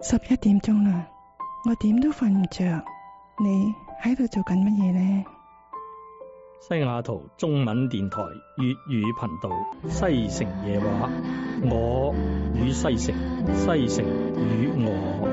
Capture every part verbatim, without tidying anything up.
十一點鐘啦，我點都瞓唔着。你喺度做緊乜嘢呢？ 西雅圖中文電台粵語頻道西城夜話，我與西城，西城與我。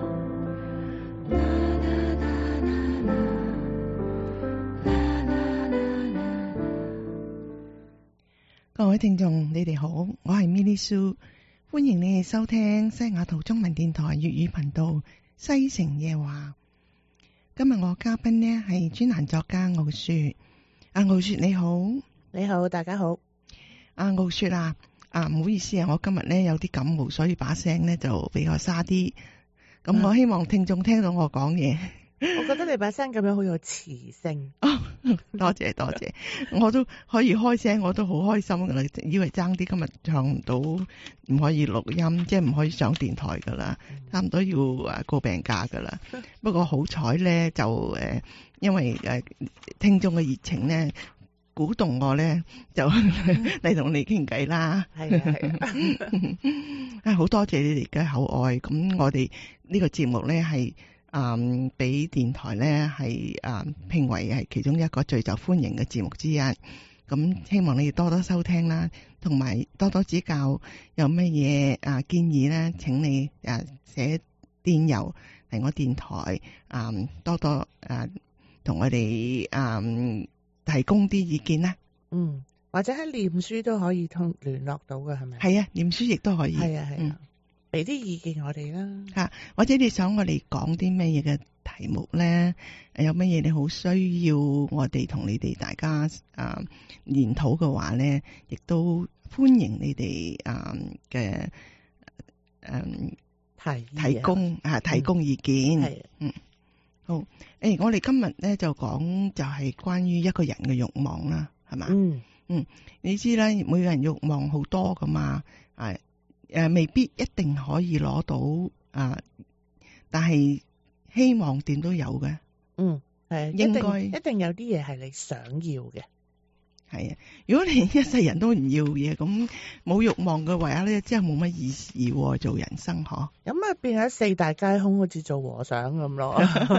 各位聽眾，你哋好，我係 Milly Sue，歡迎你哋收聽西雅圖中文電台粵語頻道西城夜話。今日我嘉賓呢係專欄作家傲雪。阿傲雪你好。 你好，大家好。 阿傲雪啊，啊唔好意思啊，我今日呢有啲感冒，所以把聲呢就比較沙啲。咁我希望聽眾聽到我講嘢。 我覺得你把聲咁樣好有磁性。 哦，多謝多謝，我都可以開聲，我都好開心噶啦。以為爭啲今日唱唔到，唔可以錄音，即係唔可以上電台噶啦，差唔多要誒告病假噶啦。不過好彩咧，就誒因為誒聽眾嘅熱情咧，鼓動我咧就嚟同你傾偈啦。 係啊係啊， 啊好多謝你哋嘅厚愛。咁我哋呢個節目咧係。嗯，俾電台咧係啊評為係其中一個最受歡迎嘅節目之一。咁希望你哋多多收聽啦，同埋多多指教。有乜嘢啊建議咧？請你啊寫電郵嚟我電台啊，多多啊同我哋啊提供啲意見啦。 嗯，或者喺臉書都可以通聯絡到嘅，係咪？ 係啊，臉書亦都可以。 係啊係啊。 嗯， 俾啲意見我哋啦， 吓，或者你想我哋講啲咩嘢嘅題目咧？有乜嘢你好需要我哋同你哋大家啊研討嘅話咧，亦都歡迎你哋啊嘅誒提提供啊提供意見。係嗯，嗯好。誒、欸，我哋今日咧就講就係關於一個人嘅慾望啦，係嘛？ 嗯嗯，你知啦，每個人慾望好多噶嘛，係。誒、呃，未必一定可以攞到啊、呃，但係希望點都有嘅。 嗯，係應該一定有啲嘢係你想要嘅。 係啊，如果你一世人都唔要嘢，咁冇慾望嘅話咧，真係冇乜意思喎，做人生嗬。 咁啊，變咗四大皆空，好似做和尚咁咯。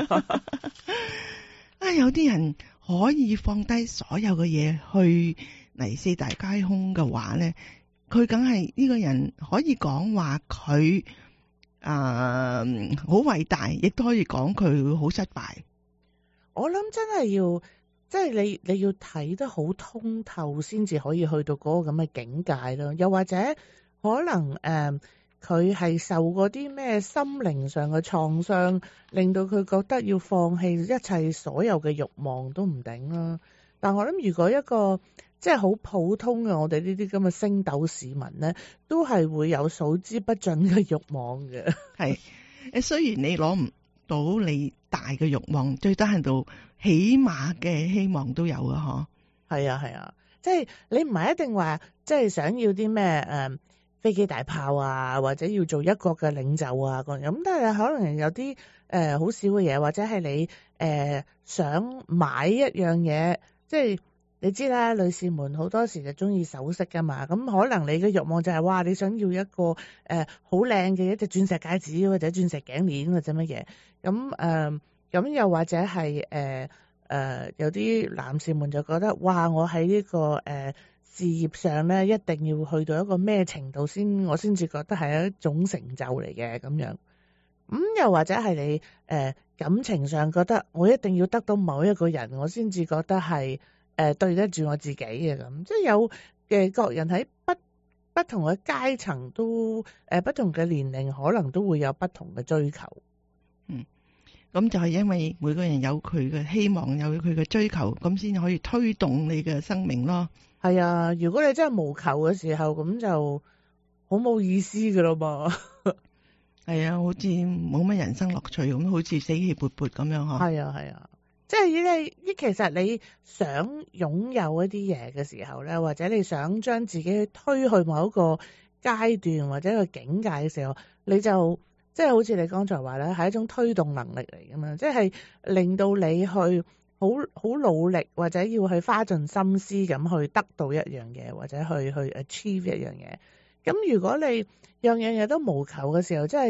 啊，有啲人可以放低所有嘅嘢去嚟四大皆空嘅話咧。佢梗係呢個人可以講話佢啊好偉大，亦都可以講佢好失敗。 我諗真係要，即係你你要睇得好通透，先至可以去到嗰個咁嘅境界咯。又或者可能誒，佢係受過啲咩心靈上嘅創傷，令到佢覺得要放棄一切所有嘅慾望都唔頂啦。但我諗如果一個即係好普通嘅，我哋呢啲咁嘅星斗市民咧，都係會有數之不盡嘅慾望嘅。係誒，雖然你攞唔到你大嘅慾望，最低限度起碼嘅希望都有啊！嗬， 係啊係啊，即係你唔係一定話即係想要啲咩誒飛機大炮啊，或者要做一國嘅領袖啊咁樣。咁但係可能有啲誒好少嘅嘢，或者係你誒、呃、想買一樣嘢，即係。你知啦，女士們好多時就中意首飾噶嘛，咁可能你嘅慾望就係、是、哇，你想要一個誒好靚嘅一隻鑽石戒指或者鑽石頸鏈或者乜嘢，咁誒咁又或者係誒誒有啲男士們就覺得哇，我喺呢、這個誒、呃、事業上咧一定要去到一個咩程度先，我先至覺得係一種成就嚟嘅咁樣。咁、嗯、又或者係你誒、呃、感情上覺得我一定要得到某一個人，我先至覺得係。誒、呃，對得住我自己嘅咁，即係有嘅各人喺不不同嘅階層都誒、呃，不同嘅年齡可能都會有不同嘅追求。 嗯，咁就係因為每個人有佢嘅希望，有佢嘅追求，咁先可以推動你嘅生命咯。 係啊，如果你真係無求嘅時候，咁就好冇意思噶咯噃。 係啊，好似冇乜人生樂趣咁，好似死氣勃勃咁樣嗬。 係啊，係啊。即係你，其實你想擁有一啲嘢嘅時候咧，或者你想將自己推去某一個階段或者一個境界嘅時候，你就即係好似你剛才話咧，係一種推動能力嚟噶嘛，即係令到你去好好努力或者要去花盡心思咁去得到一樣嘢，或者去去 achieve 一樣嘢。咁如果你樣樣嘢都無求嘅時候，即係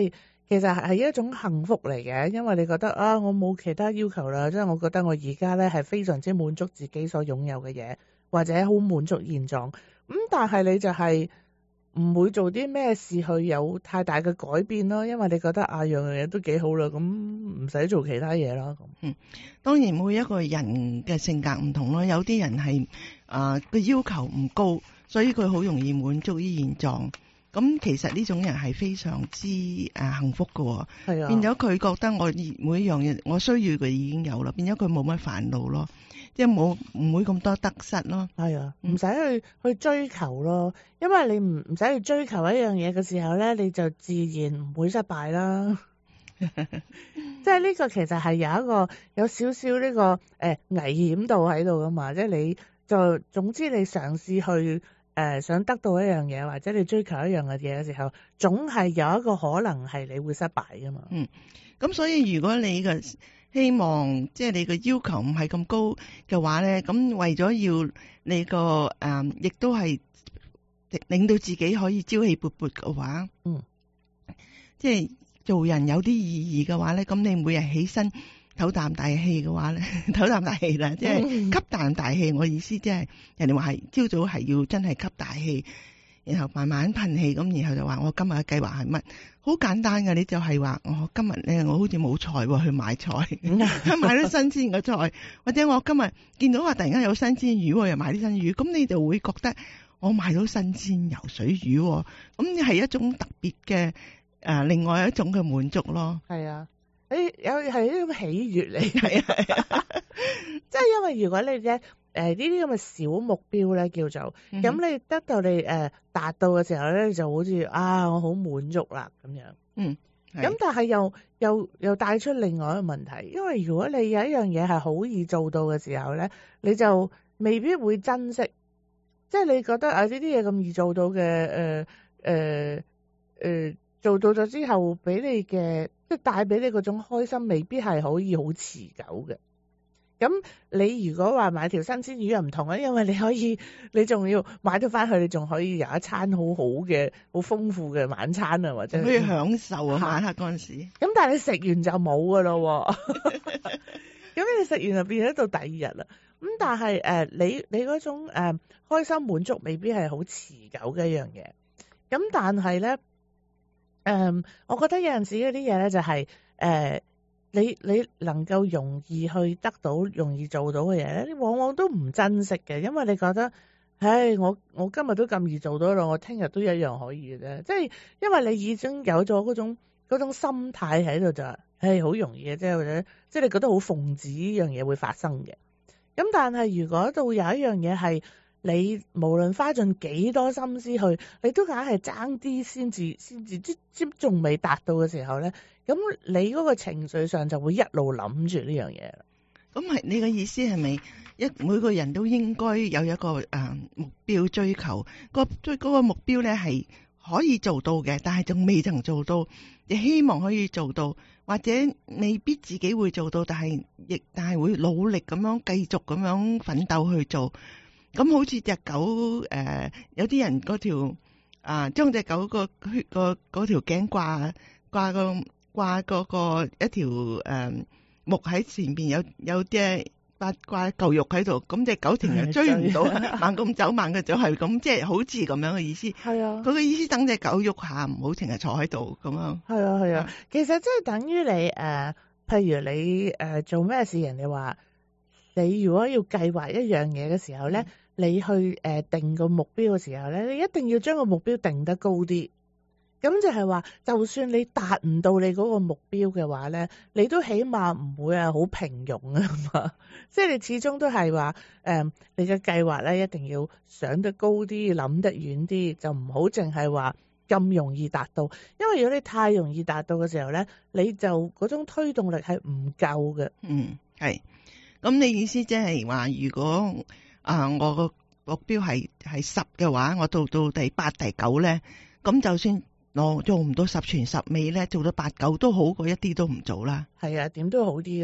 其實係一種幸福嚟嘅，因為你覺得啊，我冇其他要求啦，即係我覺得我而家咧係非常之滿足自己所擁有嘅嘢，或者好滿足現狀。咁、嗯、但係你就係唔會做啲咩事去有太大嘅改變咯，因為你覺得啊樣樣嘢都幾好啦，咁唔使做其他嘢啦。咁嗯，當然每一個人嘅性格唔同咯，有啲人係啊個要求唔高，所以佢好容易滿足於現狀。咁其實呢種人係非常之誒、呃、幸福嘅， 係啊， 變咗佢覺得我每一樣嘢我需要嘅已經有啦，變咗佢冇乜煩惱咯，即係冇唔會咁多得失咯。 係啊，唔使去去追求咯，因為你唔唔使去追求一樣嘢嘅時候咧，你就自然唔會失敗啦。即係呢個其實係有一個有少少呢個誒、呃、危險度喺度噶嘛，即係你就總之你嘗試去。誒、呃、想得到一樣嘢，或者你追求一樣嘅嘢嘅時候，總係有一個可能係你會失敗噶嘛。 嗯，咁所以如果你嘅希望即係你嘅要求唔係咁高嘅話咧，咁為咗要你個誒，亦、呃、都係令到自己可以朝氣勃勃嘅話， 嗯， 即係做人有啲意義嘅話咧，咁你每日起身唞啖大氣嘅話咧，唞啖大氣啦，即係吸啖大氣。我意思即係人哋話係朝早係要真係吸大氣，然後慢慢噴氣，咁然後就話我今日嘅計劃係乜？好簡單嘅，你就係話我今日咧，我好似冇菜喎，去買菜，買啲新鮮嘅菜，或者我今日見到話突然間有新鮮魚，又買啲新魚，咁你就會覺得我買到新鮮游水魚，咁係一種特別嘅誒，另外一種嘅滿足咯。 係啊。誒，有係一種喜悅嚟， 係啊係啊， 即係因為如果你咧誒呢啲咁嘅小目標咧叫做，咁、嗯、你得到你誒、呃、達到嘅時候咧，就好似啊我好滿足啦咁樣。嗯，咁但係又又又帶出另外一個問題，因為如果你有一樣嘢係好易做到嘅時候咧，你就未必會珍惜，即係你覺得啊呢啲嘢咁易做到嘅誒誒誒做到咗之後俾你嘅。即係帶俾你嗰種開心，未必係可以好持久嘅。咁你如果話買條新鮮魚又唔同啊，因為你可以，你仲要買到翻去，你仲可以有一餐好好嘅、好豐富嘅晚餐啊，或者可以享受啊晚黑嗰陣時。咁但係你食完就冇噶咯，咁你食完就變咗到第二日啦。咁但係誒、呃，你你嗰種誒、呃、開心滿足未必係好持久嘅一樣嘢。咁但係咧。誒、嗯，我覺得有陣時嗰啲嘢咧就係、是、誒、呃，你你能夠容易去得到、容易做到嘅嘢咧，你往往都唔珍惜嘅，因為你覺得，唉，我我今日都咁易做到啦，我聽日都一樣可以嘅啫。即係因為你已經有咗嗰種嗰種心態喺度就，唉，好容易嘅啫，或者即係你覺得好奉旨呢樣嘢會發生嘅。咁但係如果到有一樣嘢係，你無論花盡幾多心思去，你都硬係爭啲先至先至即即仲未達到嘅時候咧，咁你嗰個情緒上就會一路諗住呢樣嘢啦。 咁係你嘅意思係咪一每個人都應該有一個誒、呃、目標追求？個追嗰個目標咧係可以做到嘅，但係仲未曾做到，亦希望可以做到，或者未必自己會做到，但係亦但係會努力咁樣繼續咁樣奮鬥去做。咁好似隻狗誒、呃，有啲人嗰條啊，將隻狗個血個嗰條頸掛掛個掛嗰個一條誒、呃、木喺前邊，有有啲掛掛嚿肉喺度，咁隻狗成日追唔到，慢咁走，慢嘅走係咁，即係好似咁樣嘅意思。係啊，佢嘅意思等隻狗喐下，唔好成日坐喺度咁樣。係啊係啊， 其實即係等於你誒、呃，譬如你誒、呃、做咩事，人哋話你如果要計劃一樣嘢嘅時候咧。嗯你去誒、呃、定個目標嘅時候咧，你一定要將個目標定得高啲。咁就係話，就算你達唔到你嗰個目標嘅話咧，你都起碼唔會係好平庸啊嘛。即係你始終都係話誒，你嘅計劃咧一定要想得高啲，諗得遠啲，就唔好淨係話咁容易達到。因為如果你太容易達到嘅時候咧，你就嗰種推動力係唔夠嘅。 嗯，係。咁你意思即係話，如果啊！我個目標係係十嘅話，我到到第八、第九咧，咁就算我做唔到十全十美咧，做到八九都好過一啲都唔做啦。 係啊，點都好啲噶嘛。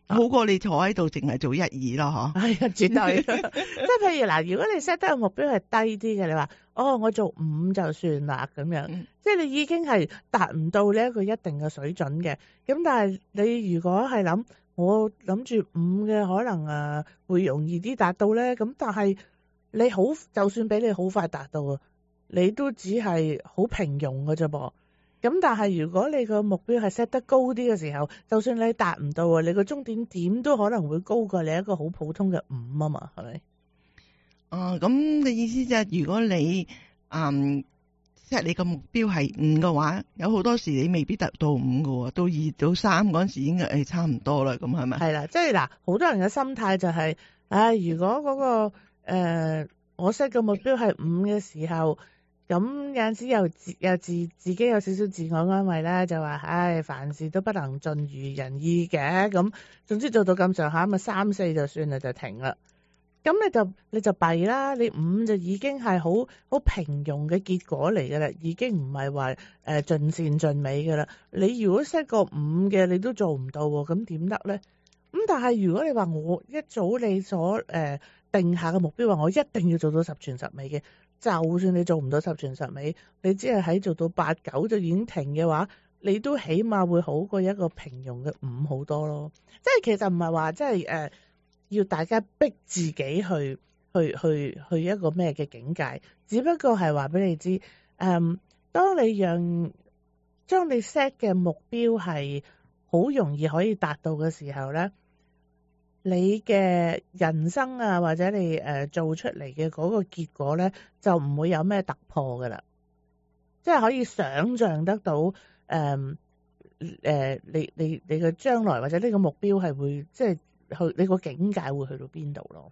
好過你坐喺度淨係做一二咯，嗬。 係啊，絕對。即係譬如嗱，如果你 set 得個目標係低啲嘅，你話哦，我做五就算啦咁樣， 嗯即係你已經係達唔到呢一個一定嘅水準嘅。咁但係你如果係諗我諗住五嘅可能啊會容易啲達到咧，咁但係你好就算俾你好快達到啊，你都只係好平庸嘅啫噃。咁但係如果你個目標係 set 得高啲嘅時候，就算你達唔到啊，你個終點點都可能會高過你一個好普通嘅五啊嘛，係咪？ 哦，咁嘅意思就係如果你嗯 set 你個目標係五嘅話，有好多時你未必達到五嘅喎，到二到三嗰陣時已經誒差唔多啦，咁係咪？ 係啦，即係嗱，好多人嘅心態就係、是，唉，如果嗰、那個誒、呃、我 set 個目標係五嘅時候。咁有陣時又自又自自己有少少自我安慰啦，就話唉，凡事都不能盡如人意嘅，咁總之做到咁上下，咁啊三四就算啦，就停啦。咁你就你就弊啦，你五就已經係好好平庸嘅結果嚟噶啦，已經唔係話誒盡善盡美噶啦。你如果 set 個五嘅，你都做唔到喎，咁點得咧？咁但係如果你話我一早你所誒、呃、定下嘅目標話，我一定要做到十全十美嘅。就算你做唔到十全十美，你只係喺做到八九就已經停嘅話，你都起碼會好過一個平庸嘅五好多咯。即係其實唔係話即係誒要大家逼自己去去去去一個咩嘅境界，只不過係話俾你知，誒、嗯，當你讓將你 set 嘅目標係好容易可以達到嘅時候咧。你嘅人生啊，或者你誒、呃、做出嚟嘅嗰個結果咧，就唔會有咩突破噶啦，即係可以想像得到誒誒、呃呃，你你你嘅將來或者呢個目標係會即係去你個境界會去到邊度咯？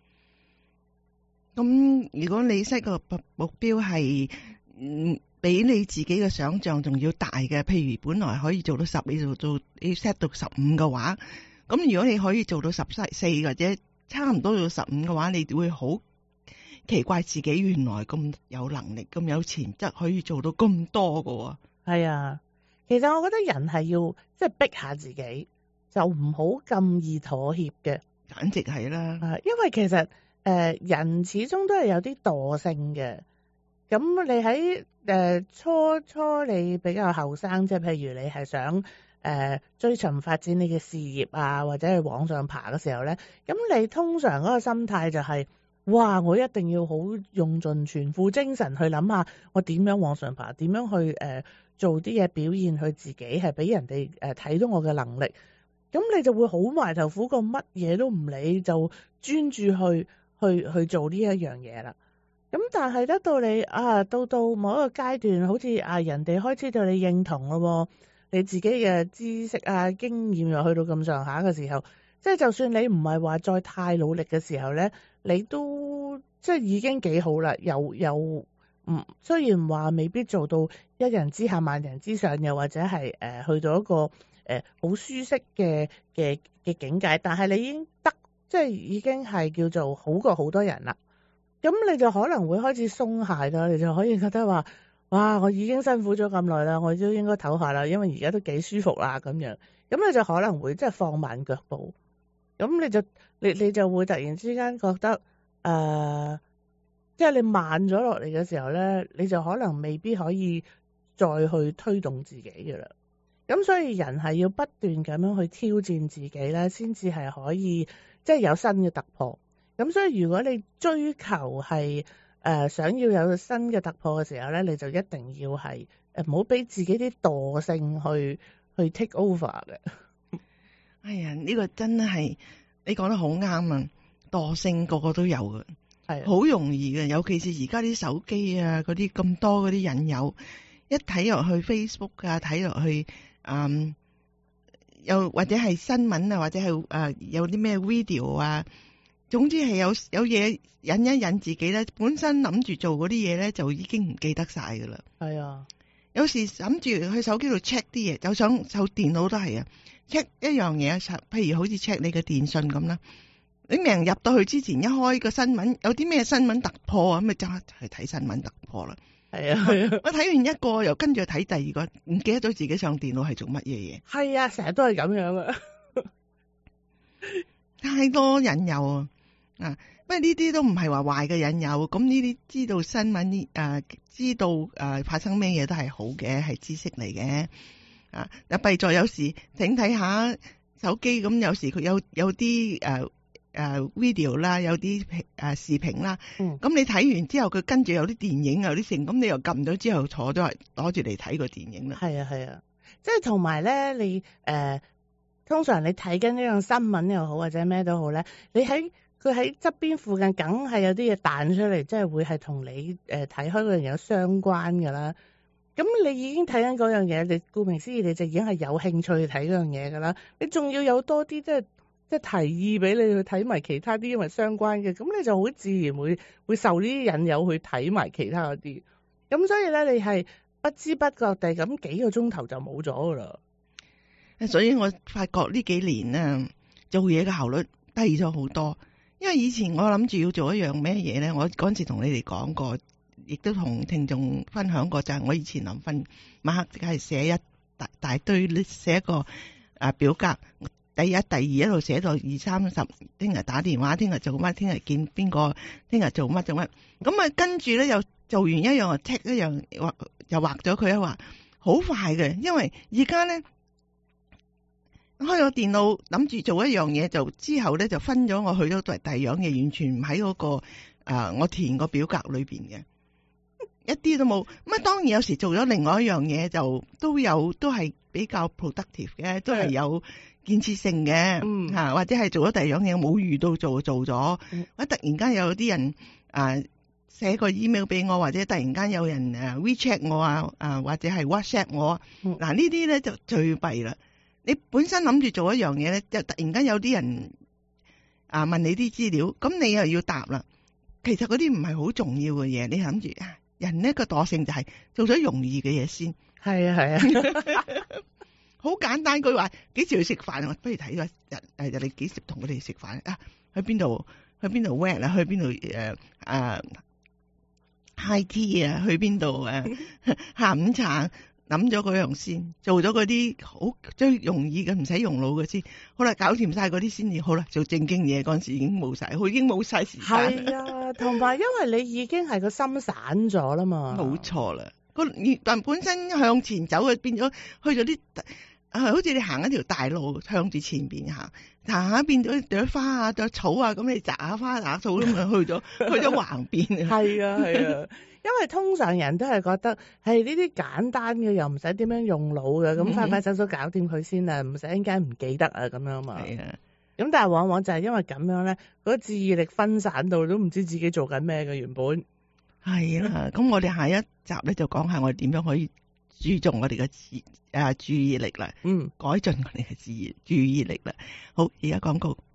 咁如果你 set 個目標係嗯比你自己嘅想像仲要大嘅，譬如本來可以做到十，你就做你 set 到十五嘅話。咁如果你可以做到十四或者差唔多到十五嘅話，你會好奇怪自己原來咁有能力、咁有潛質可以做到咁多㗎喎。 係啊，其實我覺得人係要即係逼下自己，就唔好咁易妥協嘅。 簡直係啦， 啊，因為其實誒、呃、人始終都係有啲惰性嘅。咁你喺誒、呃、初初你比較後生，即係譬如你係想。誒、呃、追尋發展你嘅事業啊，或者係往上爬嘅時候咧，咁你通常嗰個心態就係、是，哇！我一定要好用盡全副精神去諗下，我點樣往上爬，點樣去誒、呃、做啲嘢表現佢自己，係俾人哋誒睇到我嘅能力。咁你就會好埋頭苦過乜嘢都唔理，就專注去去去做呢一樣嘢啦。咁但係得到你啊，到到某一個階段，好似啊人哋開始對你認同咯。你自己嘅知識啊、經驗又去到咁上下嘅時候，即係就算你唔係話再太努力嘅時候咧，你都即係已經幾好啦。又又唔雖然話未必做到一人之下萬人之上，又或者係誒、呃、去到一個誒好、呃、舒適嘅嘅嘅境界，但係你已經得即係已經係叫做好過好多人啦。咁你就可能會開始鬆懈啦，你就可以覺得話。哇！我已經辛苦咗咁耐啦，我都應該唞下啦，因為而家都幾舒服啦咁樣。咁你就可能會即係放慢腳步，咁你就你你就會突然之間覺得誒、呃，即係你慢咗落嚟嘅時候咧，你就可能未必可以再去推動自己嘅啦。咁所以人係要不斷咁樣去挑戰自己咧，先至係可以即係有新嘅突破。咁所以如果你追求係，誒、呃、想要有新嘅突破嘅時候咧，你就一定要係誒唔好俾自己啲惰性去去 take over 嘅。 哎呀，呢、這個真係你講得好啱啊！惰性個個都有嘅，係好容易嘅，尤其是而家啲手機啊，嗰啲咁多嗰啲引誘，一睇落去 Facebook 啊，睇落去嗯，又或者係新聞啊，或者係誒、呃、有啲咩 video 啊。總之係有有嘢引一引自己咧，本身諗住做嗰啲嘢咧，就已經唔記得晒噶啦。係啊，有時諗住去手機度 check 啲嘢，就想手電腦都係啊 check 一樣嘢，譬如好似 check 你嘅電信咁啦。你明明入到去之前一開個新聞，有啲咩新聞突破啊，咁咪就去睇新聞突破啦。係啊，係啊，我睇完一個又跟住睇第二個，唔記得咗自己上電腦係做乜嘢嘢。係啊，成日都係咁樣啊。 太多引誘啊！啊，不過呢啲都唔係話壞嘅引誘，咁呢啲知道新聞誒、啊，知道誒、啊、發生咩嘢都係好嘅，係知識嚟嘅。啊，又弊在有時請睇下手機，咁有時佢有有啲誒誒 video 啦，有啲誒、啊、視頻啦，咁、嗯、你睇完之後，佢跟住有啲電影有啲成，咁你又撳咗之後坐咗攞住嚟睇個電影啦。係啊係啊， 即係同埋咧，你誒、呃、通常你睇緊呢樣新聞又好或者咩都好咧，你喺佢喺側邊附近，梗係有啲嘢彈出嚟，即係會係同你誒睇開嗰樣嘢有相關㗎啦。咁你已經睇緊嗰樣嘢，你顧名思義，你就已經係有興趣去睇嗰樣嘢㗎啦。你仲要有多啲即係即係提議俾你去睇埋其他啲因為相關嘅，咁你就好自然會會受呢啲引誘去睇埋其他嗰啲。咁所以咧，你係不知不覺地咁幾個鐘頭就冇咗㗎啦。 所以我發覺呢幾年咧做嘢嘅效率低咗好多。因為以前我諗住要做一樣咩嘢咧，我嗰陣時同你哋講過。亦都同聽眾分享過，就係、是、我以前臨瞓晚黑，即係寫一大大堆，寫一個啊表格，第一、第二一路寫到二三十，聽日打電話，聽日做乜，聽日見邊個，聽日做乜做乜，咁啊跟住咧又做完一樣又 tick 一樣，畫又畫咗佢一畫，好快嘅，因為而家咧開咗電腦諗住做一樣嘢，就之後咧就分咗我去咗第第二樣嘢，完全唔喺嗰個啊、呃、我填個表格裏邊嘅。一啲都冇，咁啊當然有時做咗另外一樣嘢就都有，都係比較 productive 嘅，都係有建設性嘅，嗯吓，或者係做咗第二樣嘢冇遇到做做咗，嗯、或者突然間有啲人啊寫個 email 俾我，或者突然間有人誒 WeChat 我啊，啊或者係 WhatsApp 我，嗱、嗯、呢啲咧就最弊啦。你本身諗住做一樣嘢咧，就突然間有啲人啊問你啲資料，咁你又要答啦。其實嗰啲唔係好重要嘅嘢，你諗住啊。人呢個惰性就係做咗容易嘅嘢先， 係啊係啊， 好簡單句話，幾時去食飯？我不如睇個日誒，你幾時同佢哋食飯啊？去邊度？去邊度 work 啊？去邊度誒誒 high tea 啊？去邊度誒下午茶？諗咗嗰樣先，做咗嗰啲好最容易嘅，唔使用腦嘅先。好啦，搞掂晒嗰啲先至好啦。做正經嘢嗰陣時已經冇晒，佢已經冇晒時間。 係啊，同埋因為你已經係個心散咗啦嘛。 冇錯啦，個但本身向前走嘅變咗去咗啲啊，好似你行一條大路向住前邊行，行下變咗朵花啊、朵草啊，咁你摘下花摘草咁啊，去咗去咗橫邊。 係啊係啊。因為通常人都係覺得係呢啲簡單嘅，又唔使點樣用腦嘅，咁、嗯、快快手手搞掂佢先啊，唔使陣間唔記得啊咁樣嘛。係啊，咁但係往往就係因為咁樣咧，嗰個注意力分散到都唔知自己做緊咩嘅原本。係啦，咁我哋下一集咧就講下我哋點樣可以注重我哋嘅注誒注意力啦，嗯，改進我哋嘅注意注意力啦。好，而家廣告。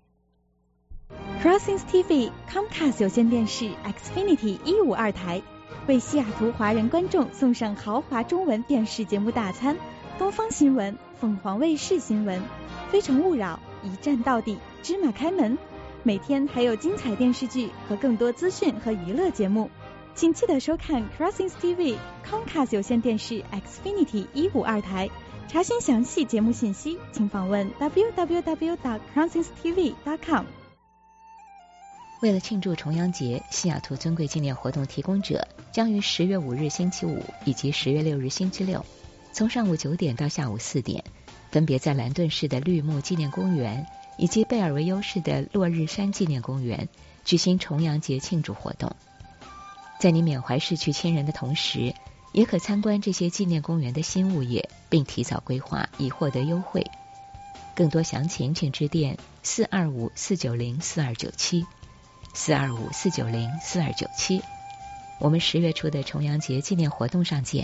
Crossings T V Comcast 有線電視 Xfinity 一五二台。為西雅圖華人觀眾送上豪華中文電視節目大餐，東方新聞、鳳凰衛視新聞、非誠勿擾、一站到底、芝麻開門，每天還有精彩電視劇和更多資訊和娛樂節目，請記得收看 Crossings T V Comcast 有線電視 Xfinity 一五二台。查詢詳細節目信息，請訪問 w w w dot crossings t v dot com。 為了慶祝重陽節，西雅圖尊貴紀念活動提供者將於十月五日星期五以及十月六日星期六，從上午九點到下午四點，分別在蘭頓市的綠木紀念公園以及貝爾維尤市的落日山紀念公園舉行重陽節慶祝活動。在你緬懷逝去親人的同時，也可參觀這些紀念公園的新物業，並提早規劃以獲得優惠。更多詳情請致電四二五四九零四二九七。四二五四九零四二九七，我們十月初的重陽節紀念活動上見。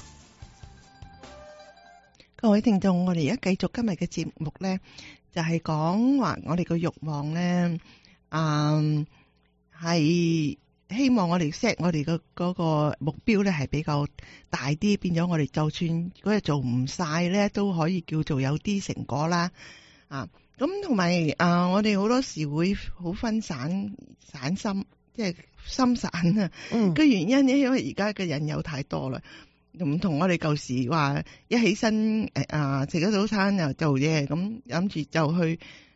各位聽眾，我哋而家繼續今日嘅節目咧，就係講話我哋個慾望咧，嗯，係希望我哋 set 我哋嘅嗰個目標咧係比較大啲，變咗我哋就算嗰日做唔晒咧，都可以叫做有啲成果啦，啊。咁同埋啊，我哋好多時會好分散散心，即係心散啊。嗯，嘅原因咧，因為而家嘅引誘太多啦，唔同我哋舊時話一起身誒啊，食咗早餐又做嘢，咁諗住就去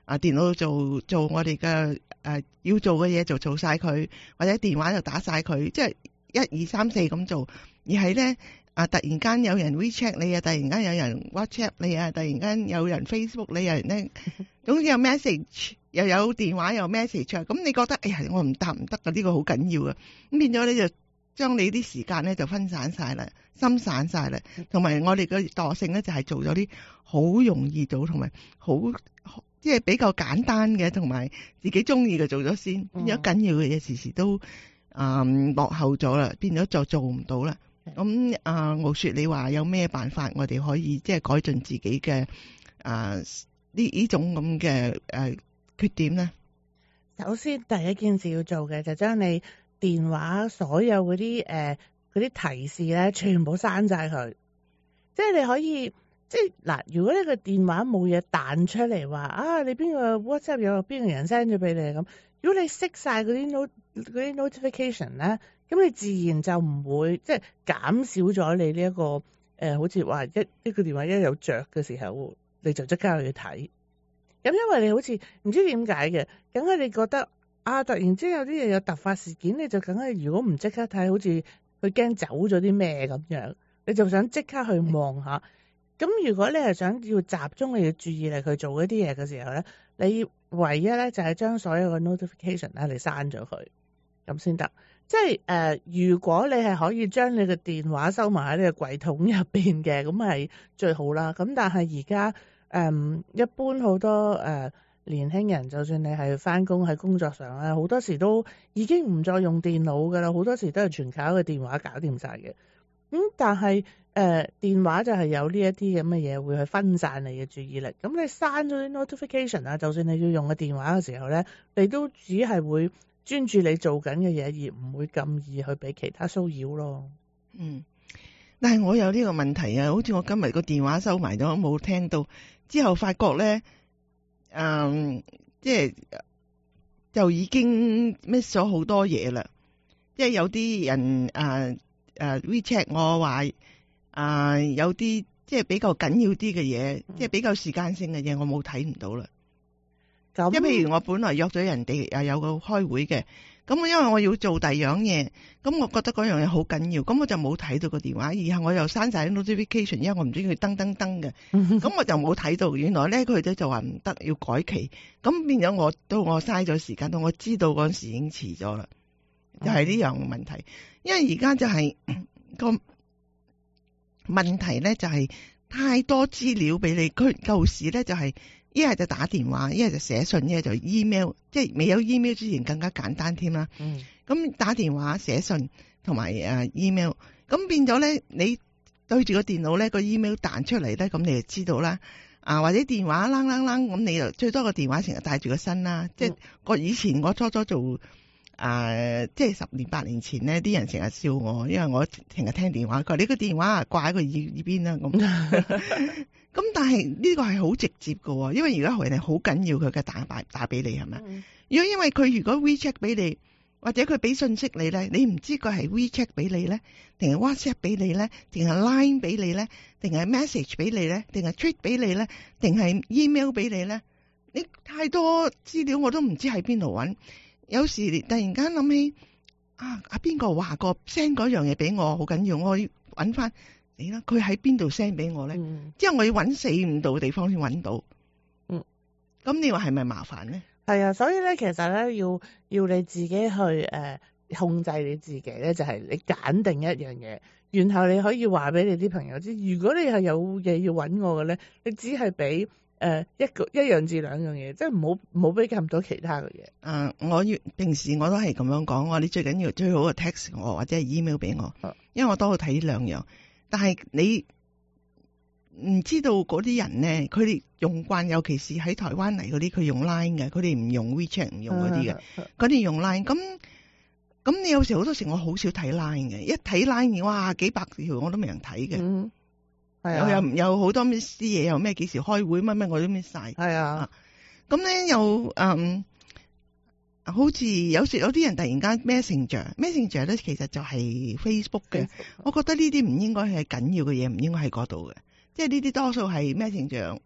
啊電腦做做我哋嘅誒要做嘅嘢就做晒佢，或者電話就打晒佢，即係一二三四咁做，而係咧啊突然間有人 WeChat 你啊，突然間有人 WhatsApp 你啊，突然間有人 Facebook 你，有人咧總之有 message 又有電話又 message，咁你覺得哎呀我唔答唔得噶，呢個好緊要啊，咁變咗你就將你啲時間咧就分散晒啦，心散晒啦，同埋我哋嘅惰性咧就係做咗啲好容易做同埋好即係比較簡單嘅，同埋自己中意嘅做咗先，變咗緊要嘅嘢時時都啊、嗯、落後咗啦，變咗就做唔到啦。咁啊，傲雪你話有咩辦法我哋可以即係改進自己嘅啊呢呢種咁嘅誒缺點咧？ 首先第一件事要做嘅就將你電話所有嗰啲誒嗰啲提示咧全部刪晒佢，即係你可以即係嗱，如果呢個電話冇嘢彈出嚟話啊，你邊個 WhatsApp 有邊個人 send 咗俾你咁，如果你熄晒嗰啲 not 嗰啲 notification 咧，咁你自然就唔會即係減少咗你呢、這、一個誒、呃，好似話一一個電話一有着嘅時候，你就即刻去睇。咁因為你好似唔知點解嘅，梗係你覺得啊，突然之間有啲嘢有突發事件，你就梗係如果唔即刻睇，好似佢驚走咗啲咩咁樣，你就想即刻去望下。咁如果你係想要集中你嘅注意力去做嗰啲嘢嘅時候咧，你唯一咧就係將所有嘅 notification 咧你刪咗佢，咁先得。即係誒、呃，如果你係可以將你嘅電話收埋喺你嘅櫃桶入邊嘅，咁係最好啦。咁但係而家誒一般好多誒、呃、年輕人，就算你係返工喺工作上咧，好多時都已經唔再用電腦㗎啦，好多時都係全靠個電話搞掂晒嘅。咁、嗯、但係誒、呃、電話就係有呢一啲咁嘅嘢會去分散你嘅注意力。咁你刪咗啲 notification 啊，就算你要用個電話嘅時候咧，你都只係會專注你做緊嘅嘢，而唔會咁易去俾其他騷擾咯。 嗯，但係我有呢個問題啊，好似我今日個電話收埋咗，冇聽到之後，發覺咧，嗯，即係就已經 miss 咗好多嘢啦。即係有啲人啊啊 WeChat 我話啊有啲即係比較緊要啲嘅嘢，即係比較時間性嘅嘢，我冇睇唔到啦。即係譬如我本來約咗人哋又有個開會嘅，咁因為我要做第二樣嘢，咁我覺得嗰樣嘢好緊要，咁我就冇睇到個電話，然後我又刪晒 notification，因為我唔中意佢噔噔噔嘅，咁我就冇睇到。原來咧佢哋就話唔得，要改期，咁變咗我到我嘥咗時間，到我知道嗰陣時已經遲咗啦，就係、是、呢樣問題。因為而家就係、是、個問題咧，就係太多資料俾你，佢舊時咧就係、是。一係就打電話，一係就寫信，一係就 email， 即係未有 email 之前更加簡單添啦。嗯，咁打電話、寫信同埋誒 email， 咁變咗咧，你對住個電腦咧，個 email 彈出嚟咧，咁你就知道啦。啊，或者電話啷啷啷，咁你就最多個電話成日帶住個身啦。嗯、即係我以前我初初做啊，即係十年八年前咧，啲人成日笑我，因為我成日聽電話，佢話你個電話掛喺個耳耳邊啦咁。咁但係呢個係好直接喎，因為而家人哋好緊要佢嘅打打打俾你係咪？嗯、如果因為佢如果 WeChat 俾你，或者佢俾信息你咧，你唔知佢係 WeChat 俾你咧，定係 WhatsApp 俾你咧，定係 Line 俾你咧，定係 Message 俾你咧，定係 Tweet 俾你咧，定係 Email 俾你咧？你太多資料我都唔知喺邊度揾。有時突然間諗起啊，阿邊個話過 send 嗰樣嘢俾我好緊要，我要揾翻。你啦，佢喺邊度 send 俾我咧？嗯、之後我要揾四五度地方先揾到。嗯，咁你話係咪麻煩咧？ 係啊，所以咧，其實咧，要要你自己去誒、呃、控制你自己咧，就係、是、你揀定一樣嘢，然後你可以話俾你啲朋友知。如果你係有嘢要揾我嘅咧，你只係俾誒一個一樣至兩樣嘢，即係唔好唔好俾咁多其他嘅嘢。 啊、呃，我要平時我都係咁樣講，我話你最緊要最好嘅 text 我或者係 email 俾我，啊、因為我多去睇呢兩樣。但係你唔知道嗰啲人咧，佢哋用慣，尤其是喺台灣嚟嗰啲，佢用 Line 嘅，佢哋唔用 WeChat， 唔用嗰啲嘅，佢哋用 Line。咁咁你有時好多時我好少睇 Line 嘅，一睇 Line 哇幾百條我都未人睇嘅。嗯，係啊，有有好多 miss 啲嘢，又咩幾時開會乜乜我都 miss 晒。係啊，咁咧又嗯。好似有時有啲人突然間 Messenger，Messenger 咧其實就係 Facebook 嘅。Facebook 我覺得呢啲唔應該係緊要嘅嘢，唔應該喺嗰度嘅。即係呢啲多數係 Messenger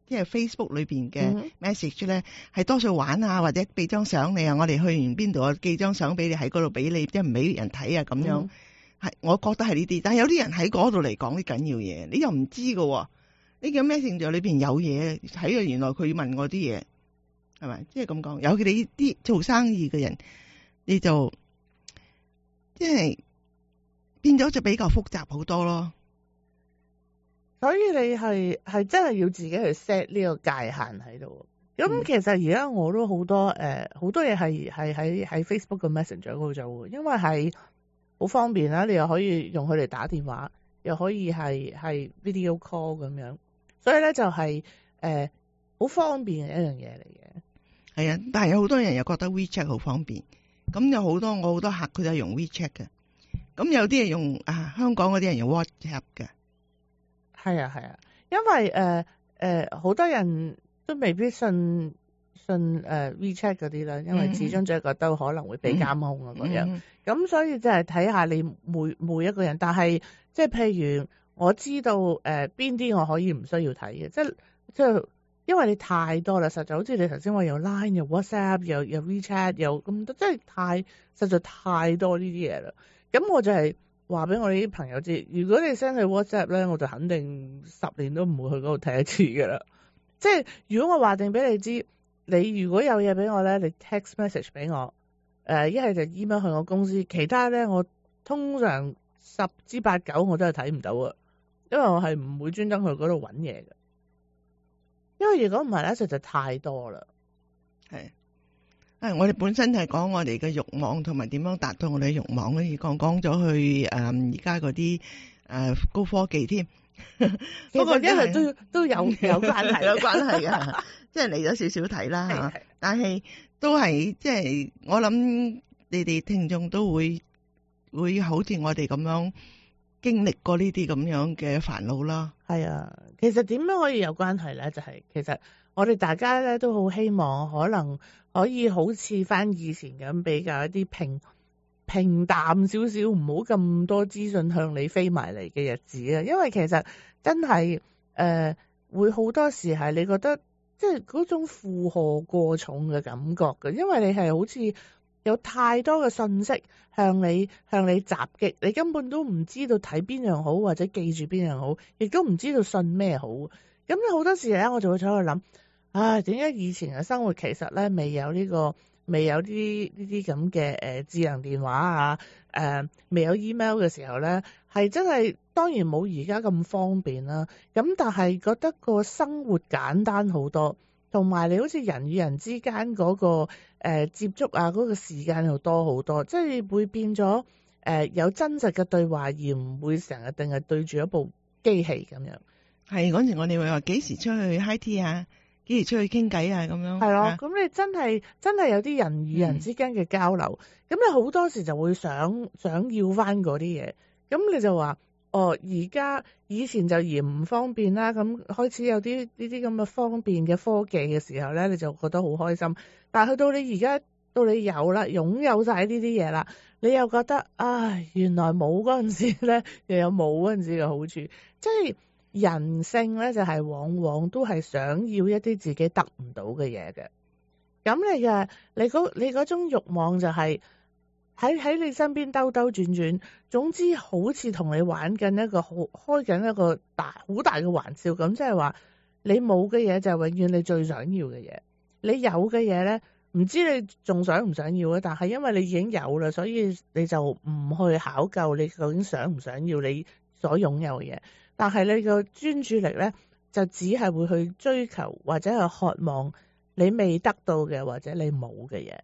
即係 Facebook 裏邊嘅嗯 message 咧，係多數玩啊，或者俾張相你啊，我哋去完邊度啊，寄張相俾你喺嗰度俾你，即係唔俾人睇啊咁樣。 嗯係，我覺得係呢啲，但係有啲人喺嗰度嚟講啲緊要嘢，你又唔知㗎喎。呢個 message 裏邊有嘢睇啊，原來佢問我啲嘢，係咪？即係咁講，尤其你啲做生意嘅人，你就即係變咗就比較複雜好多咯。 所以你係係真係要自己去 set 呢個界限喺度。咁嗯其實而家我都好多誒好多嘢係係喺喺 Facebook 嘅 Messenger 嗰度做嘅，因為係好方便啦。你又可以用佢嚟打電話，又可以係係 video call 咁樣，所以咧就係誒好方便嘅一樣嘢嚟嘅。 係啊，但係有好多人又覺得 WeChat 好方便，咁有好多我好多客佢都係用 WeChat 嘅，咁有啲係用啊香港嗰啲人用 WhatsApp 嘅。 係啊係啊，因為誒誒好多人都未必信信誒、呃、WeChat 嗰啲啦，因為始終就係覺得可能會被監控啊嗰樣。 嗯咁所以就係睇下你每每一個人，但係即係譬如我知道誒邊啲我可以唔需要睇嘅，即係即係因為你太多啦，實在好似你頭先話有 Line 有 WhatsApp 有有 WeChat 有咁多，即係太實在太多呢啲嘢啦。咁我就係話俾我哋啲朋友知，如果你 send 去 WhatsApp 咧，我就肯定十年都唔會去嗰度睇一次㗎啦。即係如果我話定俾你知，你如果有嘢俾我咧，你 text message 俾我。誒一係就 email 去我公司，其他咧我通常十之八九我都係睇唔到啊，因為我係唔會專登去嗰度揾嘢嘅。因為如果唔係咧，實在太多啦。 係，誒我哋本身係講我哋嘅慾望同埋點樣達到我哋嘅慾望咧，而講講咗去誒而家嗰啲誒高科技添。 不過因為都都有有關係， 有關係嘅，即係嚟咗少少睇啦嚇。但係都係即係我諗你哋聽眾都會會好似我哋咁樣經歷過呢啲咁樣嘅煩惱啦。 係啊，其實點樣可以有關係咧？就係、是、其實我哋大家咧都好希望可能可以好似翻以前咁比較一啲平平淡少少，唔好咁多資訊向你飛埋嚟嘅日子啊！因為其實真係誒、呃、會好多時係你覺得即係嗰種負荷過重嘅感覺嘅，因為你係好似有太多嘅信息向你向你襲擊，你根本都唔知道睇邊樣好或者記住邊樣好，亦都唔知道信咩好。咁你好多時咧，我就會喺度諗，唉，點解以前嘅生活其實咧未有呢、這個？未有啲呢啲咁嘅誒智能電話啊，誒、呃、未有 email 嘅時候咧，係真係當然冇而家咁方便啦。咁但係覺得個生活簡單好多，同埋你好似人與人之間嗰、那個、呃、接觸啊，嗰、那個時間又多好多，即係會變咗誒、呃、有真實嘅對話，而唔會成日定係對住一部機器咁樣。 係嗰陣時我哋會話幾時出去 high tea 啊？幾時出去傾偈啊？咁樣係咯，咁你真係真係有啲人與人之間嘅交流，咁、嗯、你好多時就會想想要翻嗰啲嘢，咁你就話哦，而家以前就嫌唔方便啦，咁開始有啲呢啲咁嘅方便嘅科技嘅時候咧，你就覺得好開心。但係去到你而家到你有啦，擁有晒呢啲嘢啦，你又覺得唉，原來冇嗰陣時咧，又有冇嗰陣時嘅好處，即係。人性咧就係、是、往往都係想要一啲自己得唔到嘅嘢嘅，咁你嘅你嗰你嗰種慾望就係喺喺你身邊兜兜轉轉，總之好似同你玩緊一個好開緊一個大好大嘅玩笑咁，即係話你冇嘅嘢就係永遠你最想要嘅嘢，你有嘅嘢咧唔知你仲想唔想要啊？但係因為你已經有啦，所以你就唔去考究你究竟想唔想要你所擁有嘅嘢。但係你個專注力咧，就只係會去追求或者係渴望你未得到嘅或者你冇嘅嘢。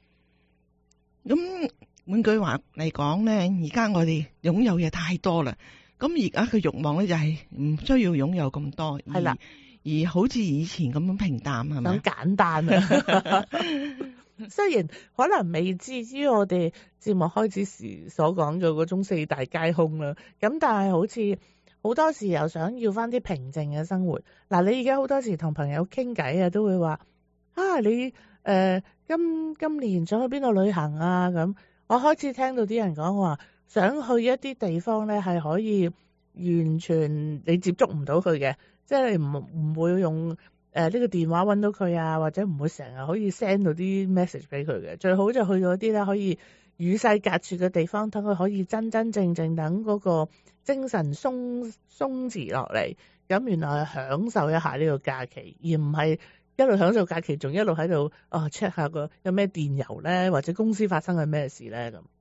咁換句話嚟講咧，而家我哋擁有嘢太多啦。咁而家嘅慾望咧就係唔需要擁有咁多，係啦，而好似以前咁樣平淡係咪？ 咁簡單啊！雖然可能未至於我哋節目開始時所講嘅嗰種四大皆空啦，咁但係好似。好多時又想要翻啲平靜嘅生活。嗱，你而家好多時同朋友傾偈啊，都會話啊，你誒、呃、今今年想去邊度旅行啊？咁我開始聽到啲人講話，想去一啲地方咧係可以完全你接觸唔到佢嘅， 即係你唔唔會用誒呢、呃這個電話揾到佢啊，或者唔會成日可以 send 到啲 message 俾佢嘅。最好就去到啲咧可以與世隔絕嘅地方，等佢可以真真正正等嗰個精神鬆鬆弛落嚟，咁原來係享受一下呢個假期，而唔係一路享受假期，仲一路喺度啊 check 下個有咩電郵咧，或者公司發生緊咩事咧咁。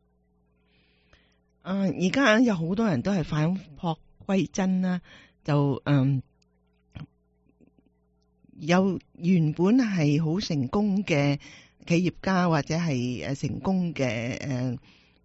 啊！而家有好多人都係返璞歸真啦，就嗯有原本係好成功嘅企業家或者係誒成功嘅誒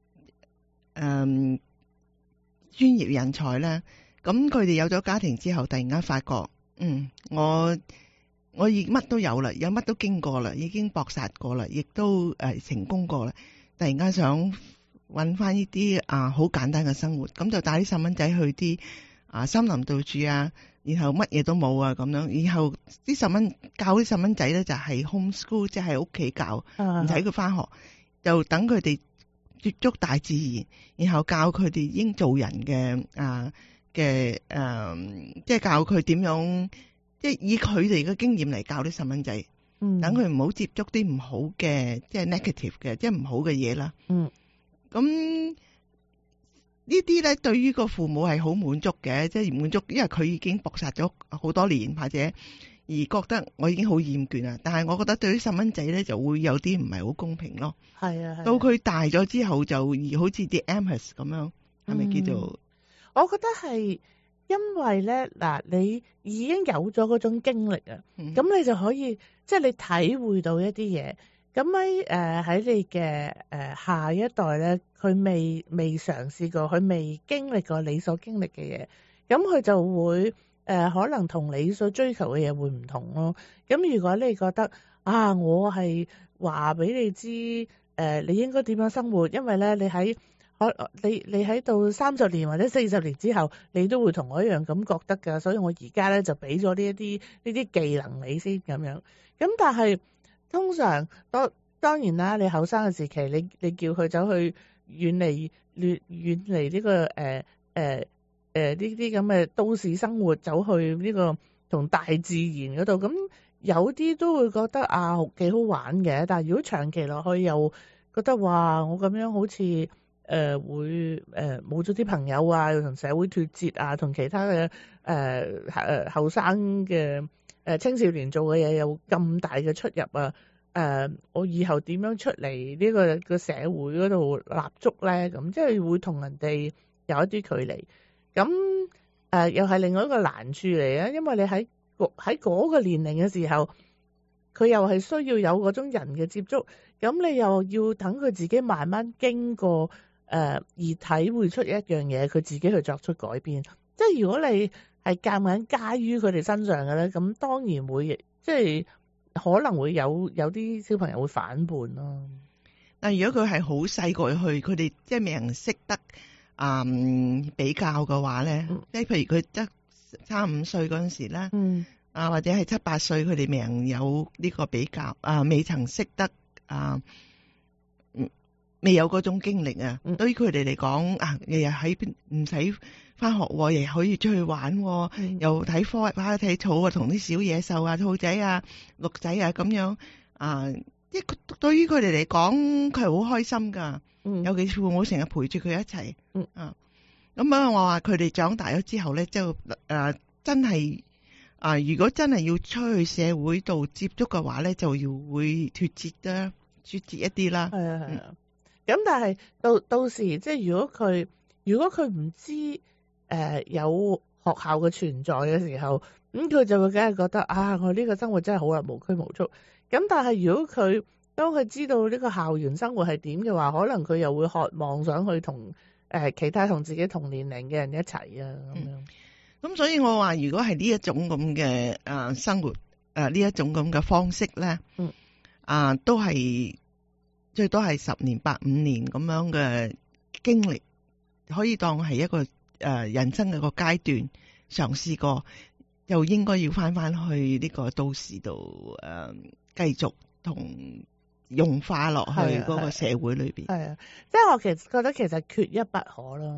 誒專業人才咧，咁佢哋有咗家庭之後，突然間發覺，嗯，我我已乜都有啦，有乜都經過啦，已經搏殺過啦，亦都誒成功過啦，突然間想揾翻呢啲啊好簡單嘅生活，咁就帶啲細蚊仔去啲啊森林度住啊，然後乜嘢都冇啊咁樣，然後啲細蚊教啲細蚊仔咧就係 home school，即係屋企教，唔使佢翻學，就等佢哋接觸大自然，然後教佢哋應做人嘅啊嘅誒，即係教佢點樣，即係以佢哋嘅經驗嚟教啲細蚊仔，等佢唔好接觸啲唔好嘅，即係 negative 嘅，即係唔好嘅嘢啦。 嗯。 咁呢啲咧，對於個父母係好滿足嘅，即係滿足，因為佢已經搏殺咗好多年，或者而覺得我已經好厭倦啦。但係我覺得對於細蚊仔咧，就會有啲唔係好公平咯。 係啊， 到佢大咗之後，就好似啲 Amos 咁樣，係咪、嗯、叫做？ 我覺得係因為咧嗱，你已經有咗嗰種經歷啊，咁、嗯、你就可以即係、就是、你體會到一啲嘢。咁喺誒喺你嘅誒、呃、下一代咧，佢未未嘗試過，佢未經歷過你所經歷嘅嘢，咁佢就會誒、呃、可能同你所追求嘅嘢會唔同咯。咁如果你覺得啊，我係話俾你知誒、呃，你應該點樣生活，因為咧你喺可你你喺到三十年或者四十年之後，你都會同我一樣咁覺得㗎，所以我而家咧就俾咗呢一啲呢啲技能你先咁樣。咁但係通常當當然啦，你後生嘅時期，你你叫佢走去遠離遠遠離呢個誒誒誒呢啲咁嘅都市生活，走去呢個同大自然嗰度，咁有啲都會覺得啊幾好玩嘅。但係如果長期落去，又覺得話我咁樣好似誒、呃、會誒冇咗啲朋友啊，又同社會脫節啊，同其他嘅誒誒後生嘅。誒青少年做嘅嘢有咁大嘅出入啊！誒、呃，我以後點樣出嚟呢個個社會嗰度立足咧？咁即係會同人哋有一啲距離。咁誒、呃，又係另外一個難處嚟啊！因為你喺喺嗰個年齡嘅時候，佢又係需要有嗰種人嘅接觸，咁你又要等佢自己慢慢經過誒、呃，而體會出一樣嘢，佢自己去作出改變。即係如果你係夾硬加於佢哋身上嘅咧，咁當然會即係可能會有有啲小朋友會反叛咯。 但如果佢係好細個去，佢哋即係未人識得啊、嗯、比較嘅話咧，即係、嗯、譬如佢得三五歲嗰陣時咧，嗯啊或者係七八歲，佢哋未人有呢個比較啊，未曾識得啊，未有嗰種經歷啊。嗯、對於佢哋嚟講啊，日日喺邊唔使翻學，亦可以出去玩，嗯、又睇花花睇草啊，同啲小野獸啊、兔仔啊、鹿仔啊咁樣啊，即係對於佢哋嚟講，佢係好開心噶。嗯、尤其是父母成日陪住佢一齊。嗯、啊，咁啊，我話佢哋長大咗之後咧，就誒、啊、真係啊，如果真係要出去社會度接觸嘅話咧，就要會脫節啦，脫節一啲啦。係啊係啊。咁、嗯、但係到到時即係如果佢如果佢唔知誒、呃、有學校嘅存在嘅時候，咁佢就會梗係覺得啊，我呢個生活真係好啦，無拘無束。咁但係如果佢當佢知道呢個校園生活係點嘅話，可能佢又會渴望想去同誒、呃、其他同自己同年齡嘅人一齊啊咁樣。咁、嗯、所以我話，如果係呢一種咁嘅誒生活誒呢、呃、一種咁嘅方式咧，嗯啊都係最多係十年八五年咁樣嘅經歷，可以當係一個誒、呃、人生嘅一個階段嘗試過，又應該要翻翻去呢個都市度誒繼續同融化落去嗰個社會裏邊。係啊，即係我其實覺得其實缺一不可咯。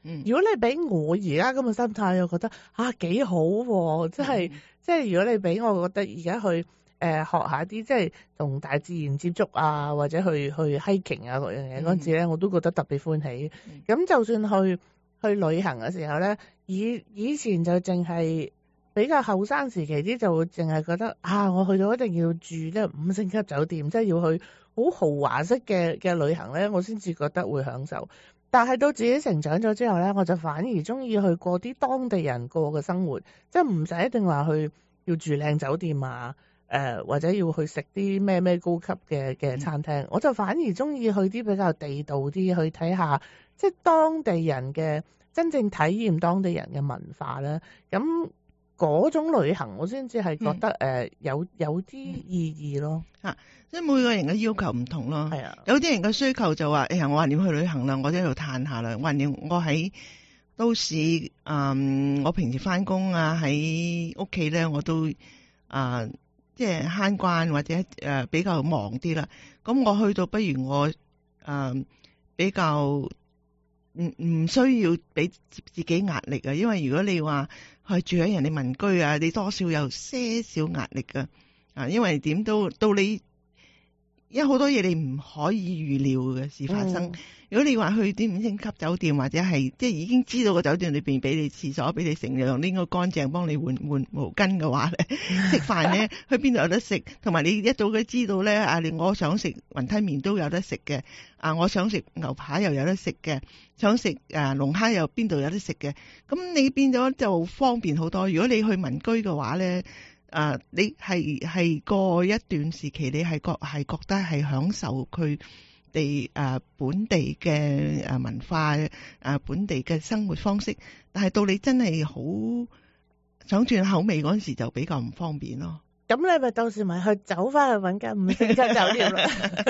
嗯， 如果你俾我而家咁嘅心態，又覺得啊幾好喎、啊，即係、嗯、即係如果你俾我覺得而家去誒、呃、學下啲即係同大自然接觸啊，或者去去 hiking 啊嗰樣嘢嗰陣時咧，我都覺得特別歡喜。咁、嗯、就算去去旅行嘅時候咧，以以前就淨係比較後生時期啲，就會淨係覺得啊，我去到一定要住呢五星級酒店，即係要去好豪華式嘅嘅旅行咧，我先至覺得會享受。但係到自己成長咗之後咧，我就反而中意去過啲當地人過嘅生活，即係唔使一定話去要住靚酒店啊，誒、呃、或者要去食啲咩咩高級嘅嘅餐廳，嗯、我就反而中意去啲比較地道啲，去睇下即係當地人嘅真正體驗當地人嘅文化咧。咁嗰種旅行我先至係覺得誒、嗯呃、有有啲意義咯。 嚇，即係每個人嘅要求唔同咯。係啊，有啲人嘅需求就話：哎呀，我話點去旅行啦，我都喺度嘆下啦。話點我喺都市，嗯，我平時翻工啊，喺屋企咧我都啊、呃，即係慳慣或者誒、呃、比較忙啲啦。咁我去到不如我誒、呃、比較唔唔需要俾自己壓力啊，因為如果你話係住喺人哋民居啊，你多少有些少壓力噶啊，因為點都到你，因為好多嘢你唔可以預料嘅事發生。嗯、如果你話去啲五星級酒店或者係即係已經知道個酒店裏邊俾你廁所俾你成日拎個乾淨幫你換換毛巾嘅話咧，食飯咧去邊度有得食，同埋你一早都知道咧啊，我想食雲吞麵都有得食嘅，啊我想食牛扒又有得食嘅，想食誒龍蝦又邊度有得食嘅，咁你變咗就方便好多。如果你去民居嘅話咧，誒、啊，你係係過一段時期，你係覺係覺得係享受佢哋誒本地嘅誒文化誒、啊、本地嘅生活方式，但係到你真係好想轉口味嗰陣時，就比較唔方便咯。 咁你咪到時咪去走翻去揾間五星級酒店啦。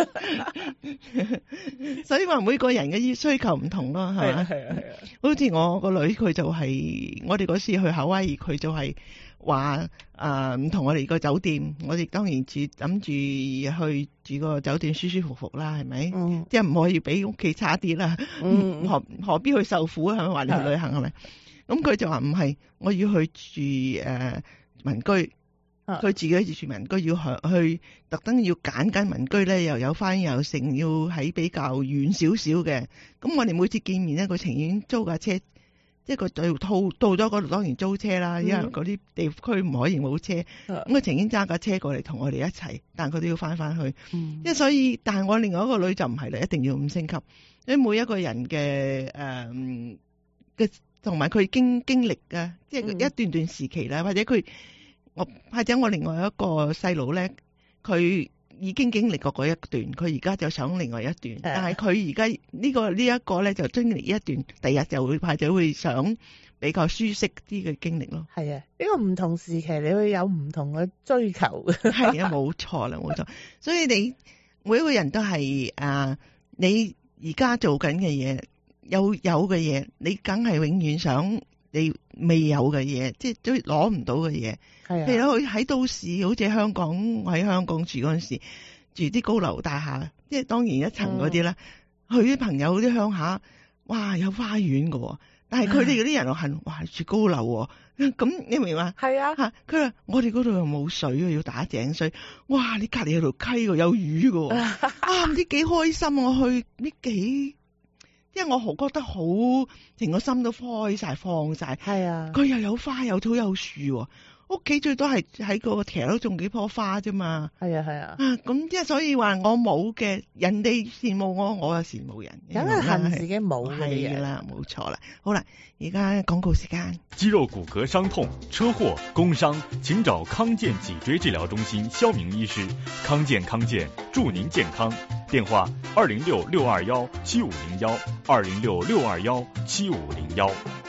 所以話每個人嘅需求唔同咯，係嘛？係啊係啊。好似我個女佢就係、是、我哋嗰時去夏威夷，佢就係話誒唔同我哋個酒店，我哋當然住諗住去住個酒店舒舒服服啦，係咪？嗯。即係唔可以比屋企差啲啦。嗯。何何必去受苦啊？係咪話你去旅行係咪？咁佢就話唔係，我要去住誒、呃、民居。佢自己住民居，要去去特登要揀間民居咧，又有翻又剩，要喺比較遠少少嘅。咁我哋每次見面咧，佢情願租架車，即係佢到到到咗嗰度當然租車啦，因為嗰啲地區唔可以冇車。咁佢情願揸架車過嚟同我哋一齊，但佢都要翻翻去。嗯、因為所以，但係我另外一個女就唔係啦，一定要五星級。因為每一個人嘅誒嘅同埋佢經經歷嘅，即係一段段時期啦，或者佢。我或者我另外一個細佬咧，佢已經經歷過嗰一段，佢而家就想另外一段，但係佢而家呢個呢一個咧就經歷一段，第日就會或者會想比較舒適啲嘅經歷咯。係啊，呢個唔同時期你會有唔同嘅追求嘅。係啊，冇錯啦，冇錯。所以你每一個人都係啊，你而家做緊嘅嘢，有有嘅嘢，你梗係永遠想你未有嘅嘢，即係都攞唔到嘅嘢。係啊，譬如佢喺都市，好似香港，我喺香港住嗰陣時，住啲高樓大廈，即係當然一層嗰啲啦。去啲朋友啲鄉下，哇有花園㗎，但係佢哋嗰啲人又恨，哇住高樓，咁你明唔明嘛？係啊，吓佢話我哋嗰度又冇水啊，要打井水。哇，你隔籬有條溪㗎，有魚㗎，啊唔知幾開心，我去呢幾。因為我好覺得好，成個心都開晒放晒。係啊，佢又有花有草有樹，屋企最多係喺個田度種幾棵花啫嘛。係啊係啊。啊咁即係所以話我冇嘅，人哋羨慕我，我又羨慕人。梗係恨自己冇嘅嘢啦，冇錯啦。好啦，而家廣告時間。 肌肉骨骼傷痛、車禍、工傷，請找康健脊椎治療中心肖明醫師。康健康健，祝您健康。電話二零六六二幺七五零幺二零六六二幺七五零幺。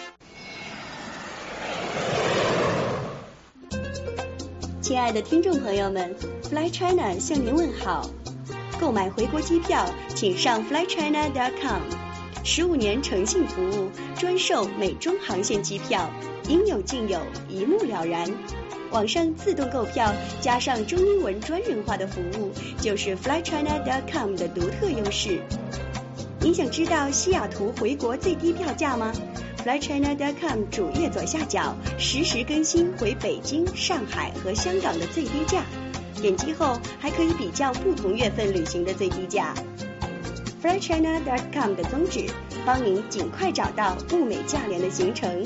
亲爱的听众朋友们 ，Fly China 向您问好。购买回国机票，请上 fly china dot com。十五年诚信服務，專售美中航線機票，應有盡有，一目了然。網上自動購票，加上中英文專人化的服務，就是 fly china dot com 的獨特優勢。 你想知道西雅圖回國最低票價嗎？ fly china dot com 主頁左下角實時更新回北京、上海和香港的最低價，點擊後還可以比較不同月份旅行的最低價。fly china dot com 的宗旨，幫您盡快找到物美價廉的行程。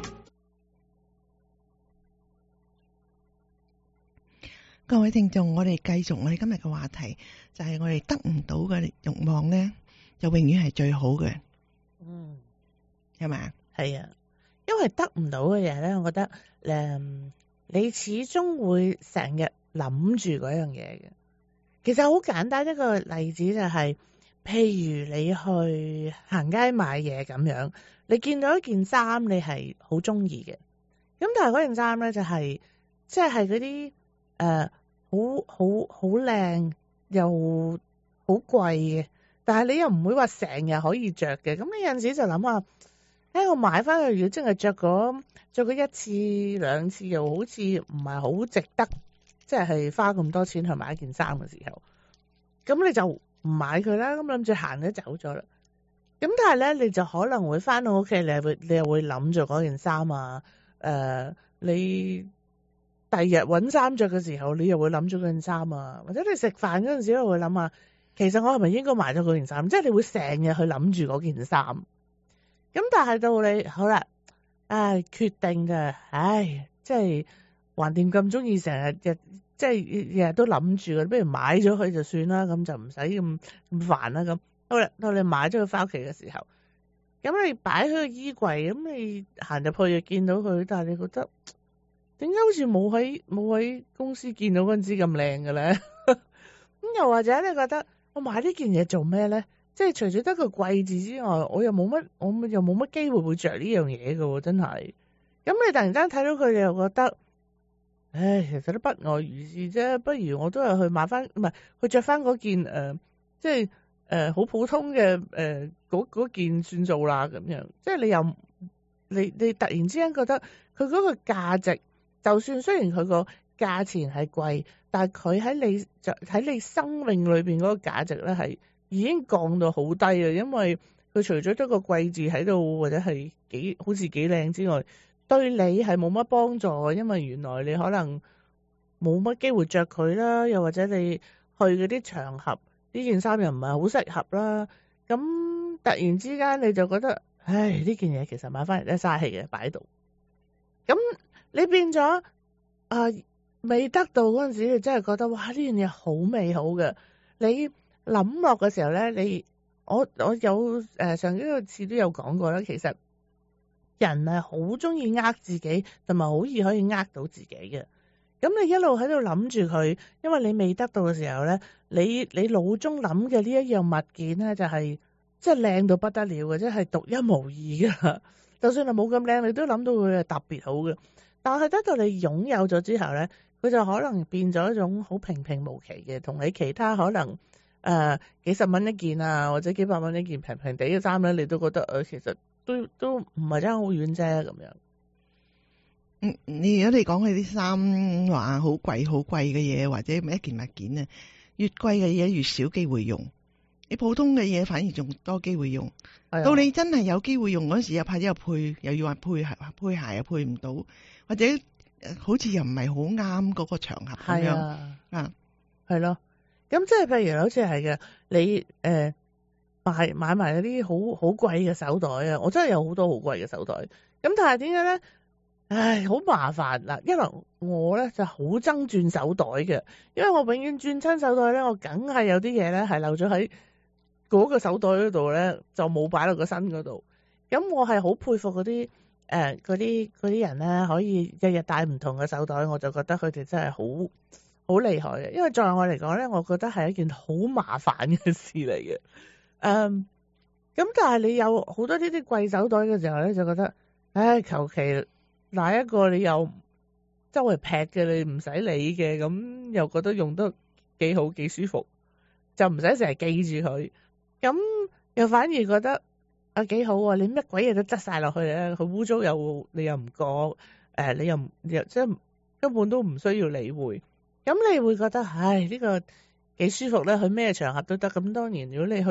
各位聽眾，我哋繼續我哋今日嘅話題，就係我哋得唔到嘅慾望呢，就永遠係最好嘅。 嗯， 係咪啊？ 係啊，因為得唔到嘅嘢咧，我覺得誒、嗯，你始終會成日諗住嗰樣嘢嘅。其實好簡單一個例子就係、是，譬如你去行街買嘢咁樣，你見到一件衫你係好中意嘅，咁但係嗰件衫咧就係即係嗰啲誒好好好靚又好貴嘅，但係你又唔會話成日可以着嘅，咁你有陣時就諗下。誒、欸，我買翻去，如果真係着嗰着嗰一次兩次，又好似唔係好值得，即係花咁多錢去買一件衫嘅時候，咁你就唔買佢啦。咁諗住行咗走咗啦。咁但係咧，你就可能會翻到屋企，你又會你又會諗住嗰件衫啊。誒、呃，你第二日搵衫着嘅時候，你又會諗住嗰件衫啊。或者你食飯嗰陣時，又會諗下，其實我係咪應該買咗嗰件衫？即係你會成日去諗住嗰件衫。咁但係到你好啦，唉，決定嘅，唉，即係橫掂咁中意成日日，即係日日都諗住嘅，不如買咗佢就算啦，咁就唔使咁咁煩啦。咁好啦，到你買咗佢翻屋企嘅時候，咁你擺喺個衣櫃，咁你行入去就見到佢，但係你覺得點解好似冇喺冇喺公司見到嗰陣時咁靚嘅咧？咁又或者你覺得我買呢件嘢做咩咧？即係除咗得個貴字之外，我又冇乜，我又冇乜機會會着呢樣嘢嘅，真係。咁你突然間睇到佢，你又覺得，唉，其實都不外如是啫。不如我都係去買翻，唔係去着翻嗰件誒、呃，即係誒好普通嘅誒嗰嗰件算數啦。咁樣，即係你又你你突然之間覺得佢嗰個價值，就算雖然佢個價錢係貴，但係佢喺你就喺你生命裏邊嗰個價值咧係。已經降到好低啦，因為佢除咗得個貴字喺度，或者係幾好似幾靚之外，對你係冇乜幫助。因為原來你可能冇乜機會着佢啦，又或者你去嗰啲場合，呢件衫又唔係好適合啦。咁突然之間你就覺得，唉，呢件嘢其實買翻嚟都嘥氣嘅，擺喺度。咁你變咗啊、呃，未得到嗰陣時，你真係覺得哇，呢樣嘢好美好嘅，你。諗落嘅時候咧，你我我有誒、呃、上幾個次都有講過啦。其實人係好中意呃自己，同埋好易可以呃到自己嘅。咁你一路喺度諗住佢，因為你未得到嘅時候咧，你你腦中諗嘅呢一樣物件咧，就係即係靚到不得了嘅，即係獨一無二嘅。就算係冇咁靚，你都諗到佢係特別好嘅。但係等到你擁有咗之後咧，佢就可能變咗一種好平平無奇嘅，同你其他可能。誒、呃，幾十蚊一件啊，或者幾百蚊一件平平地嘅衫咧，你都覺得誒、呃，其實都都唔係爭好遠啫，咁樣。 嗯，你如果你講起啲衫話好貴好貴嘅嘢，或者一件物件啊，越貴嘅嘢越少機會用，你普通嘅嘢反而仲多機會用。 哎、 到你真係有機會用嗰時，又怕又配，又要話配鞋，配鞋又配唔到，或者好似又唔係好啱嗰個場合咁樣啊， 係咯。咁即係譬如好似係嘅，你誒、呃、買買埋嗰啲好好貴嘅手袋啊！我真係有好多好貴嘅手袋。咁但係點解咧？唉，好麻煩嗱。一來我咧就好憎轉手袋嘅，因為我永遠轉親手袋咧，我梗係有啲嘢咧係漏咗喺嗰個手袋嗰度咧，就冇擺落個身嗰度。咁我係好佩服嗰啲誒嗰啲嗰啲人咧，可以日日帶唔同嘅手袋，我就覺得佢哋真係好。好厲害嘅，因為在我嚟講咧，我覺得係一件好麻煩嘅事嚟嘅。誒、嗯，咁但係你有好多呢啲貴手袋嘅時候咧，就覺得，唉，求其拿一個你又周圍劈嘅，你唔使理嘅，咁又覺得用得幾好幾舒服，就唔使成日記住佢。咁又反而覺得啊幾好啊！你乜鬼嘢都執晒落去咧，佢污糟又你又唔覺，誒、呃、你又唔又即係根本都唔需要理會。咁你會覺得，唉，呢個幾舒服咧，去咩場合都得。咁當然，如果你去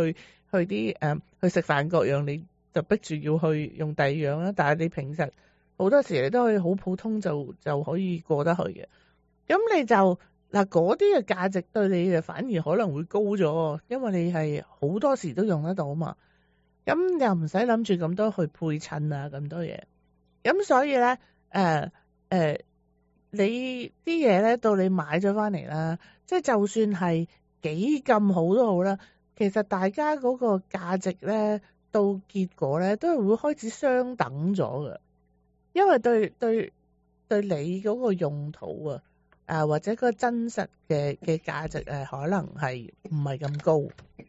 去啲誒、嗯、去食飯各樣，你就逼住要去用第二樣啦。但係你平時好多時你都可以好普通就就可以過得去嘅。咁你就嗱嗰啲嘅價值對你就反而可能會高咗，因為你係好多時都用得到嘛。咁又唔使諗住咁多去配襯啊，咁多嘢。咁所以咧，誒、呃、誒、呃，你啲嘢咧到你買咗翻嚟啦，即係就算係幾咁好都好啦，其實大家嗰個價值咧到結果咧都係會開始相等咗嘅，因為對對對你嗰個用途啊，啊或者個真實嘅嘅價值誒，可能係唔係咁高。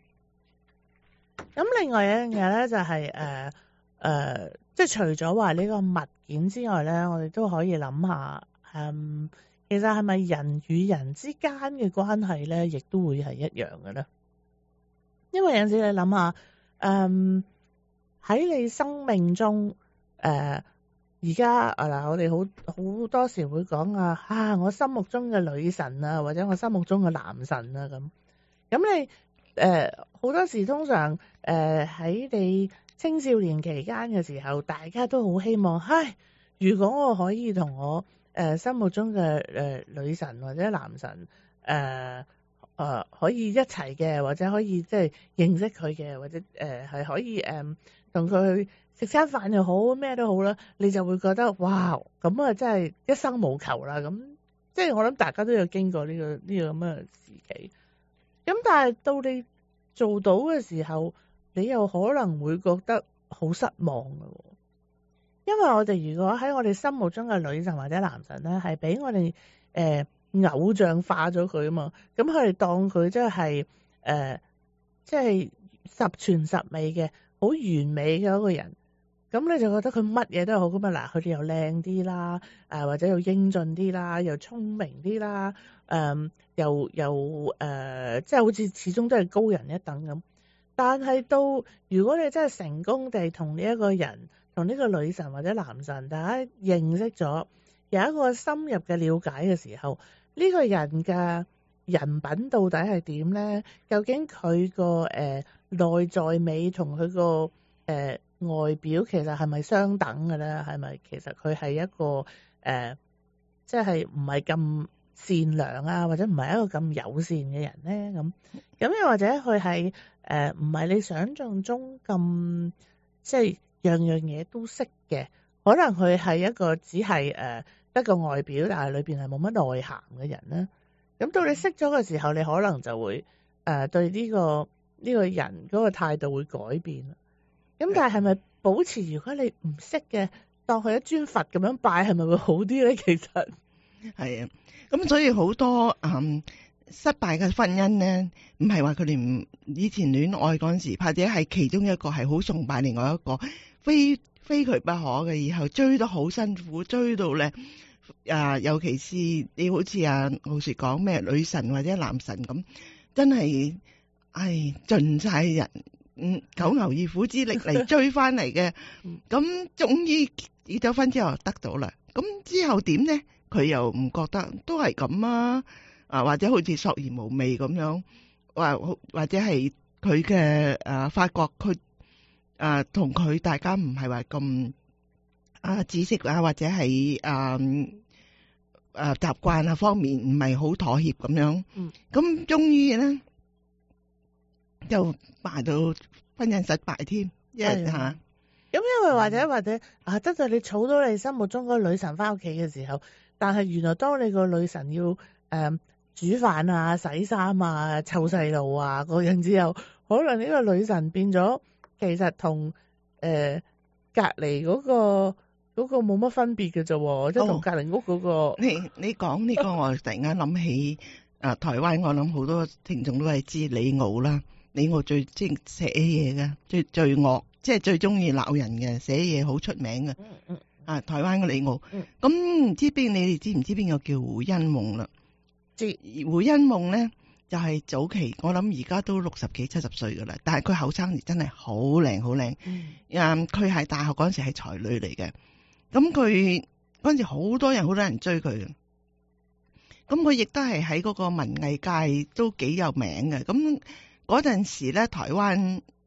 咁另外一樣嘢咧就係誒誒，即係除咗話呢個物件之外咧，我哋都可以諗下，嗯，其實係咪人與人之間嘅關係咧，亦都會係一樣嘅咧？因為有陣時你諗下，嗯，喺你生命中，誒而家啊嗱，我哋好好多時會講啊，啊我心目中嘅女神啊，或者我心目中嘅男神啊咁，咁你。誒好、呃、多時通常誒喺、呃、你青少年期間嘅時候，大家都好希望，唉，如果我可以同我誒、呃、心目中嘅誒、呃、女神或者男神誒誒、呃呃、可以一齊嘅，或者可以即係認識佢嘅，或者誒係、呃、可以誒同佢去食餐飯又好，咩都好啦，你就會覺得哇，咁啊真係一生無求啦，咁即係我諗大家都有經過呢、這個呢、這個咁嘅時期。咁但係到你做到嘅時候，你又可能會覺得好失望嘅，因為我哋如果喺我哋心目中嘅女神或者男神咧，係俾我哋誒、呃、偶像化咗佢啊嘛，咁佢哋當佢即係誒即係十全十美嘅好完美嘅一個人，咁你就覺得佢乜嘢都好咁啊！嗱，佢哋又靚啲啦，誒、呃、或者又英俊啲啦，又聰明啲啦。誒、嗯、又又誒、呃，即係好似始終都係高人一等咁。但係到如果你真係成功地同呢一個人、同呢個女神或者男神，大家認識咗，有一個深入嘅了解嘅時候，呢、這個人嘅人品到底係點咧？究竟佢個誒內在美同佢個誒外表其實係咪相等嘅咧？係咪其實佢係一個誒、呃，即係唔係咁善良啊，或者唔係一個咁友善嘅人咧，咁咁又或者佢係誒唔係你想象中咁即係樣樣嘢都識嘅，可能佢係一個只係誒得個外表，但係裏邊係冇乜內涵嘅人咧。咁到你識咗嘅時候，你可能就會誒、呃、對呢、這個呢、這個人嗰個態度會改變。咁但係係咪保持？如果你唔識嘅，當佢一尊佛咁樣拜，係咪會好啲咧？其實係啊。咁所以好多嗯失敗嘅婚姻咧，唔係話佢哋唔以前戀愛嗰陣時，或者係其中一個係好崇拜另外一個，非非佢不可嘅，然後追得好辛苦，追到咧啊，尤其是你好似啊老實講咩女神或者男神咁，真係唉盡晒人嗯九牛二虎之力嚟追翻嚟嘅，咁終於結咗婚之後得到啦，咁之後點咧？佢又唔覺得都係咁啊，啊或者好似索然無味咁樣，或或者係佢嘅誒發覺佢誒同佢大家唔係話咁啊知識啊或者係誒誒習慣啊方面唔係好妥協咁樣，嗯，咁終於咧就敗到婚姻失敗添，一吓。 咁因為或者或者啊，真係你儲到你心目中嗰個女神翻屋企嘅時候，但係原來當你個女神要誒、呃、煮飯啊、洗衫啊、湊細路啊嗰樣之後，可能呢個女神變咗，其實同誒、呃、隔離嗰、嗰個嗰、嗰個冇乜分別嘅啫，即係同隔離屋嗰、嗰個。哦、你你講呢個，我突然間諗起啊，台灣我諗好多聽眾都係知李敖啦，李敖最即係寫嘢嘅，最最惡。即係最中意鬧人嘅，寫嘢好出名嘅。嗯嗯。啊，台灣嘅李敖。嗯。咁唔知邊你哋知唔知邊個叫胡因夢啦？知。胡因夢咧就係、是、早期，我諗而家都六十幾七十歲噶啦，但係佢後生時真係好靚好靚。嗯。誒，佢係大學嗰陣時係才女嚟嘅，咁佢嗰陣時好多人好多人追佢嘅，咁佢亦都係喺嗰個文藝界都幾有名嘅。咁嗰陣時咧，台灣。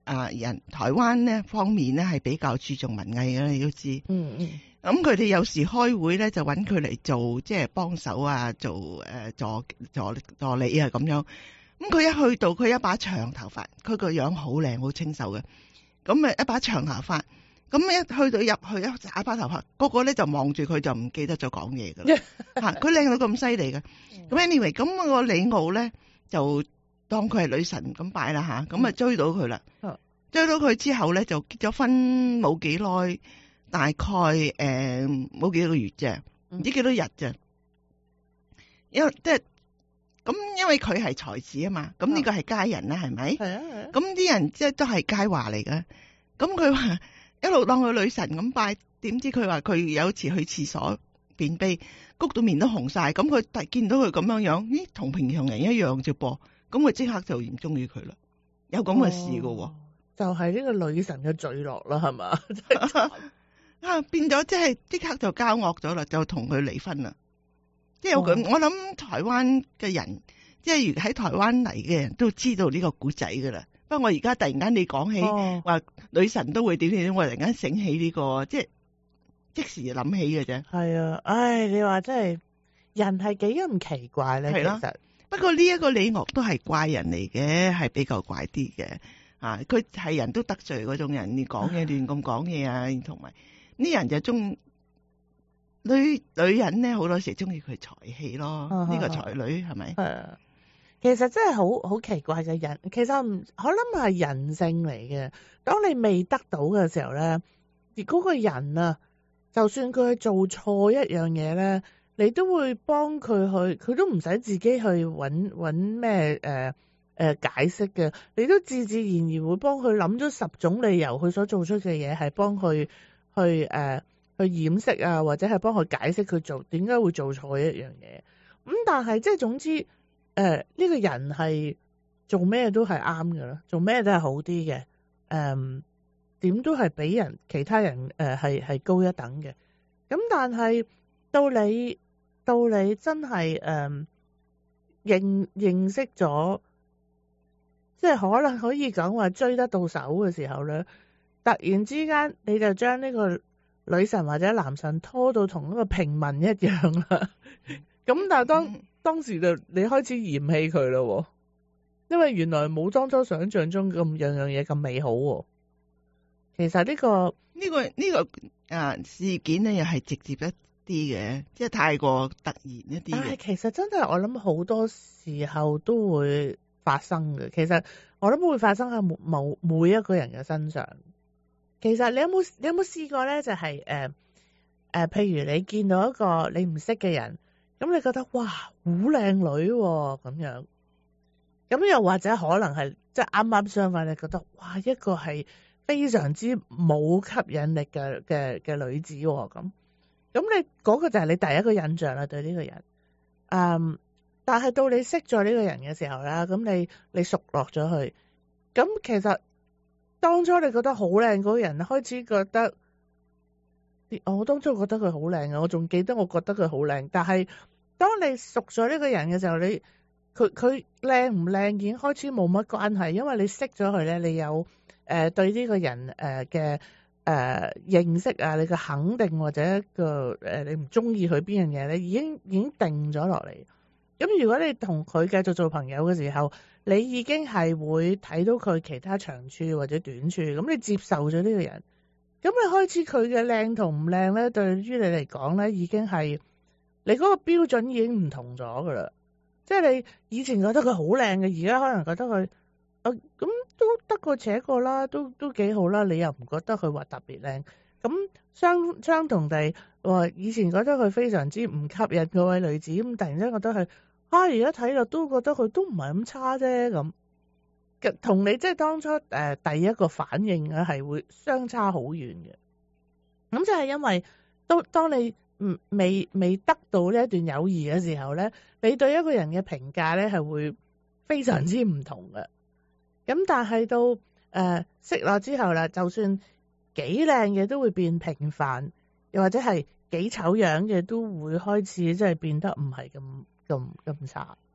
啊人台灣咧方面咧係比較注重文藝嘅，你都知。 嗯嗯。 咁佢哋有時開會咧就揾佢嚟做即係幫手啊，做誒、呃、助助助理啊咁樣。咁佢一去到，佢一把長頭髮，佢個樣好靚好清秀嘅。咁啊一把長頭髮，咁一去到入去一一把頭髮，個個咧就望住佢就唔記得咗講嘢噶啦。嚇，佢靚到咁犀利嘅。咁 anyway，咁個李敖咧就當佢係女神咁拜啦嚇，咁啊追到佢啦。 嗯、 追到佢之後咧就結咗婚冇幾耐。大概誒冇、呃、幾個月啫，唔知幾多日啫。因為即係咁，因為佢係才子啊嘛，咁呢個係佳人啦，係咪？係啊係啊。咁啲人即係都係佳話嚟嘅。咁佢話一路當佢女神咁拜，點知佢話佢有一次去廁所便秘，谷到面都紅晒。咁佢但見到佢咁樣樣，咦，同平常人一樣啫噃。咁佢即刻就唔中意佢啦。有咁嘅事噶喎、哦， 就係、是、呢個女神嘅墜落啦，係嘛？ 啊，變咗即係即刻就交惡咗啦，就同佢離婚啦。即係我我諗台灣嘅人，即係如喺台灣嚟嘅人都知道呢個古仔噶啦。不過我而家突然間你講起話、哦、女神都會點點點，我突然間醒起呢、這個，即係即時諗起嘅啫。係啊，唉，你話真係人係幾咁奇怪咧？係咯。其實不過呢一個李敖都係怪人嚟嘅，係比較怪啲嘅。啊，佢係人都得罪嗰種人，你講嘢亂咁講嘢啊，同埋。啲人就中女女人咧，好多時中意佢才氣咯。呢、啊、個才女係咪？係啊， 其實真係好好奇怪嘅人。其實唔，我諗係人性嚟嘅。當你未得到嘅時候咧，而嗰個人啊，就算佢做錯一樣嘢咧，你都會幫佢去，佢都唔使自己去揾揾咩誒誒解釋嘅，你都自自然然會幫佢諗咗十種理由，佢所做出嘅嘢係幫佢。去誒、呃、去掩飾啊，或者係幫佢解釋佢做點解會做錯一樣嘢。咁、嗯、但係即係總之誒呢、呃呢個人係做咩都係啱嘅啦，做咩都係好啲嘅。誒點都係比人其他人誒係係高一等嘅。咁但係到你到你真係誒、呃、認認識咗，即係可能可以講話追得到手嘅時候咧。突然之間，你就將呢個女神或者男神拖到同一個平民一樣啦。咁但係當當時就你開始嫌棄佢咯，因為原來冇當初想象中咁樣樣嘢咁美好。其實呢個呢個呢個啊事件咧，又係直接一啲嘅，即係太過突然一啲。 但係其實真係我諗好多時候都會發生嘅。其實我諗會發生喺某某每一個人嘅身上。其實你有冇你有冇試過咧？就係誒誒，譬如你見到一個你唔識嘅人，咁你覺得哇好靚女咁、哦、樣，咁又或者可能係即係啱啱相反，你覺得哇一個係非常之冇吸引力嘅嘅嘅女子咁、哦，咁你嗰、嗰個就係你第一個印象啦，對呢個人。嗯，但係到你識咗呢個人嘅時候啦，咁你你熟落咗去，咁其實。當初你覺得好靚嗰個人，開始覺得，我當初覺得佢好靚嘅，我仲記得我覺得佢好靚。但係當你熟咗呢個人嘅時候，你佢佢靚唔靚已經開始冇乜關係，因為你識咗佢咧，你有誒、呃、對呢個人誒嘅誒認識啊，你嘅肯定或者一個誒、呃、你唔中意佢邊樣嘢咧，已經已經定咗落嚟。咁如果你同佢繼續做朋友嘅時候，你已經係會睇到佢其他長處或者短處，咁你接受咗呢個人，咁你開始佢嘅靚同唔靚咧，對於你嚟講咧，已經係你嗰個標準已經唔同咗噶啦。即係你以前覺得佢好靚嘅，而家可能覺得佢，啊咁都得過且過啦，都都幾好啦。你又唔覺得佢話特別靚？咁相相同地，話以前覺得佢非常之唔吸引嗰位女子，咁突然間覺得佢。啊！而家睇落都覺得佢都唔係咁差啫，咁同你即係當初誒、呃、第一個反應咧係會相差好遠嘅。咁就係因為當當你唔未未得到呢一段友誼嘅時候咧，你對一個人嘅評價咧係會非常之唔同嘅。咁但係到誒、呃、識落之後啦，就算幾靚嘅都會變平凡，又或者係幾醜樣嘅都會開始即係變得唔係咁。咁咁差，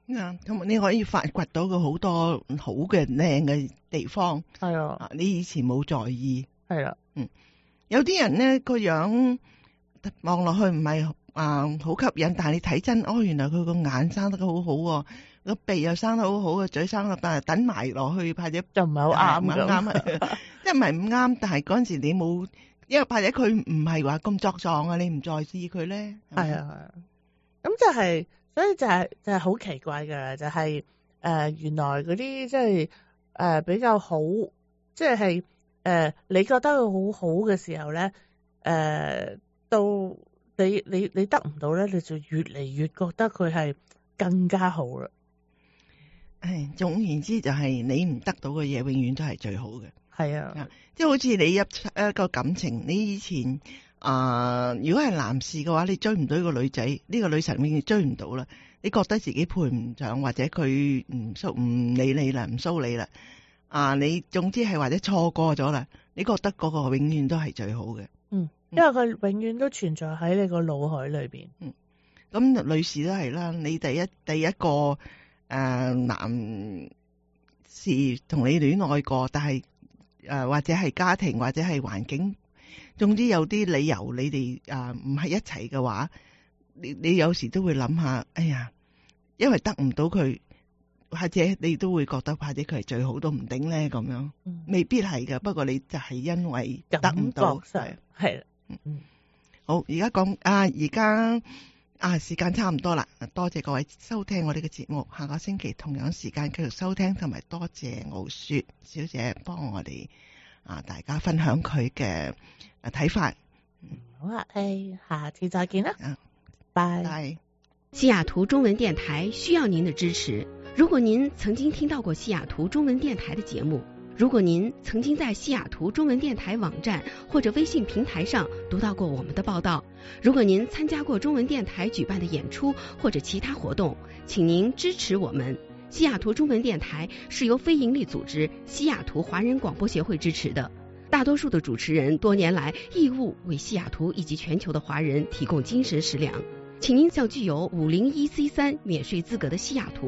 啊，同埋你可以發掘到佢好多好嘅靚嘅地方。 係啊， 啊，你以前冇在意。 係啦， 嗯，有啲人咧個樣望落去唔係啊好吸引，但係你睇真，哦，原來佢個眼生得好好喎，個鼻又生得好好，個嘴生得，但係等埋落去或者就唔係好啱唔啱，即係唔係唔啱，但係嗰陣時你冇，因為或者佢唔係話咁作狀啊，你唔在意佢咧。 係啊係啊，咁就係、是，所以就係、是、就係、是、好奇怪嘅，就係、是、誒、呃、原來嗰啲即係誒比較好，即係誒、呃、你覺得佢好好嘅時候咧，誒、呃、到你你你得唔到咧，你就越嚟越覺得佢係更加好啦。 誒，總言之就係你唔得到嘅嘢，永遠都係最好嘅。 係啊， 即係好似你一一個感情，你以前啊、呃，如果係男士嘅話，你追唔到呢個女仔，呢、呢個女神永遠追唔到啦。你覺得自己配唔上，或者佢唔騷唔理你啦，唔騷你啦，啊，你總之係或者錯過咗啦，你覺得嗰個永遠都係最好嘅。 嗯，因為佢永遠都存在喺你個腦海裏邊。 嗯，咁女士都係啦，你第一第一個誒、呃、男士同你戀愛過，但係誒、呃、或者係家庭或者係環境，總之有啲理由你哋誒唔係一齊嘅話，你你有時都會諗下，哎呀，因為得唔到佢，或者你都會覺得或者佢係最好都唔定咧咁樣， 嗯、 未必係㗎。不過你就係因為得唔到， 係係啦。 嗯，好，而家講啊，而家啊時間差唔多啦，多謝各位收聽我哋嘅節目，下個星期同樣時間繼續收聽，同埋多謝傲雪小姐幫我哋啊大家分享佢嘅睇法。 好啊，誒，下次再見啦， 啊， 拜。 拜。 西雅圖中文電台需要您的支持。如果您曾經聽到過西雅圖中文電台的節目，如果您曾經在西雅圖中文電台網站或者微信平台上讀到過我們的報道，如果您參加過中文電台舉辦的演出或者其他活動，請您支持我們。西雅圖中文電台是由非營利組織西雅圖華人廣播協會支持的，大多數的主持人多年來義務為西雅圖以及全球的華人提供精神食糧。請您向具有五零一 C 三免稅資格的西雅圖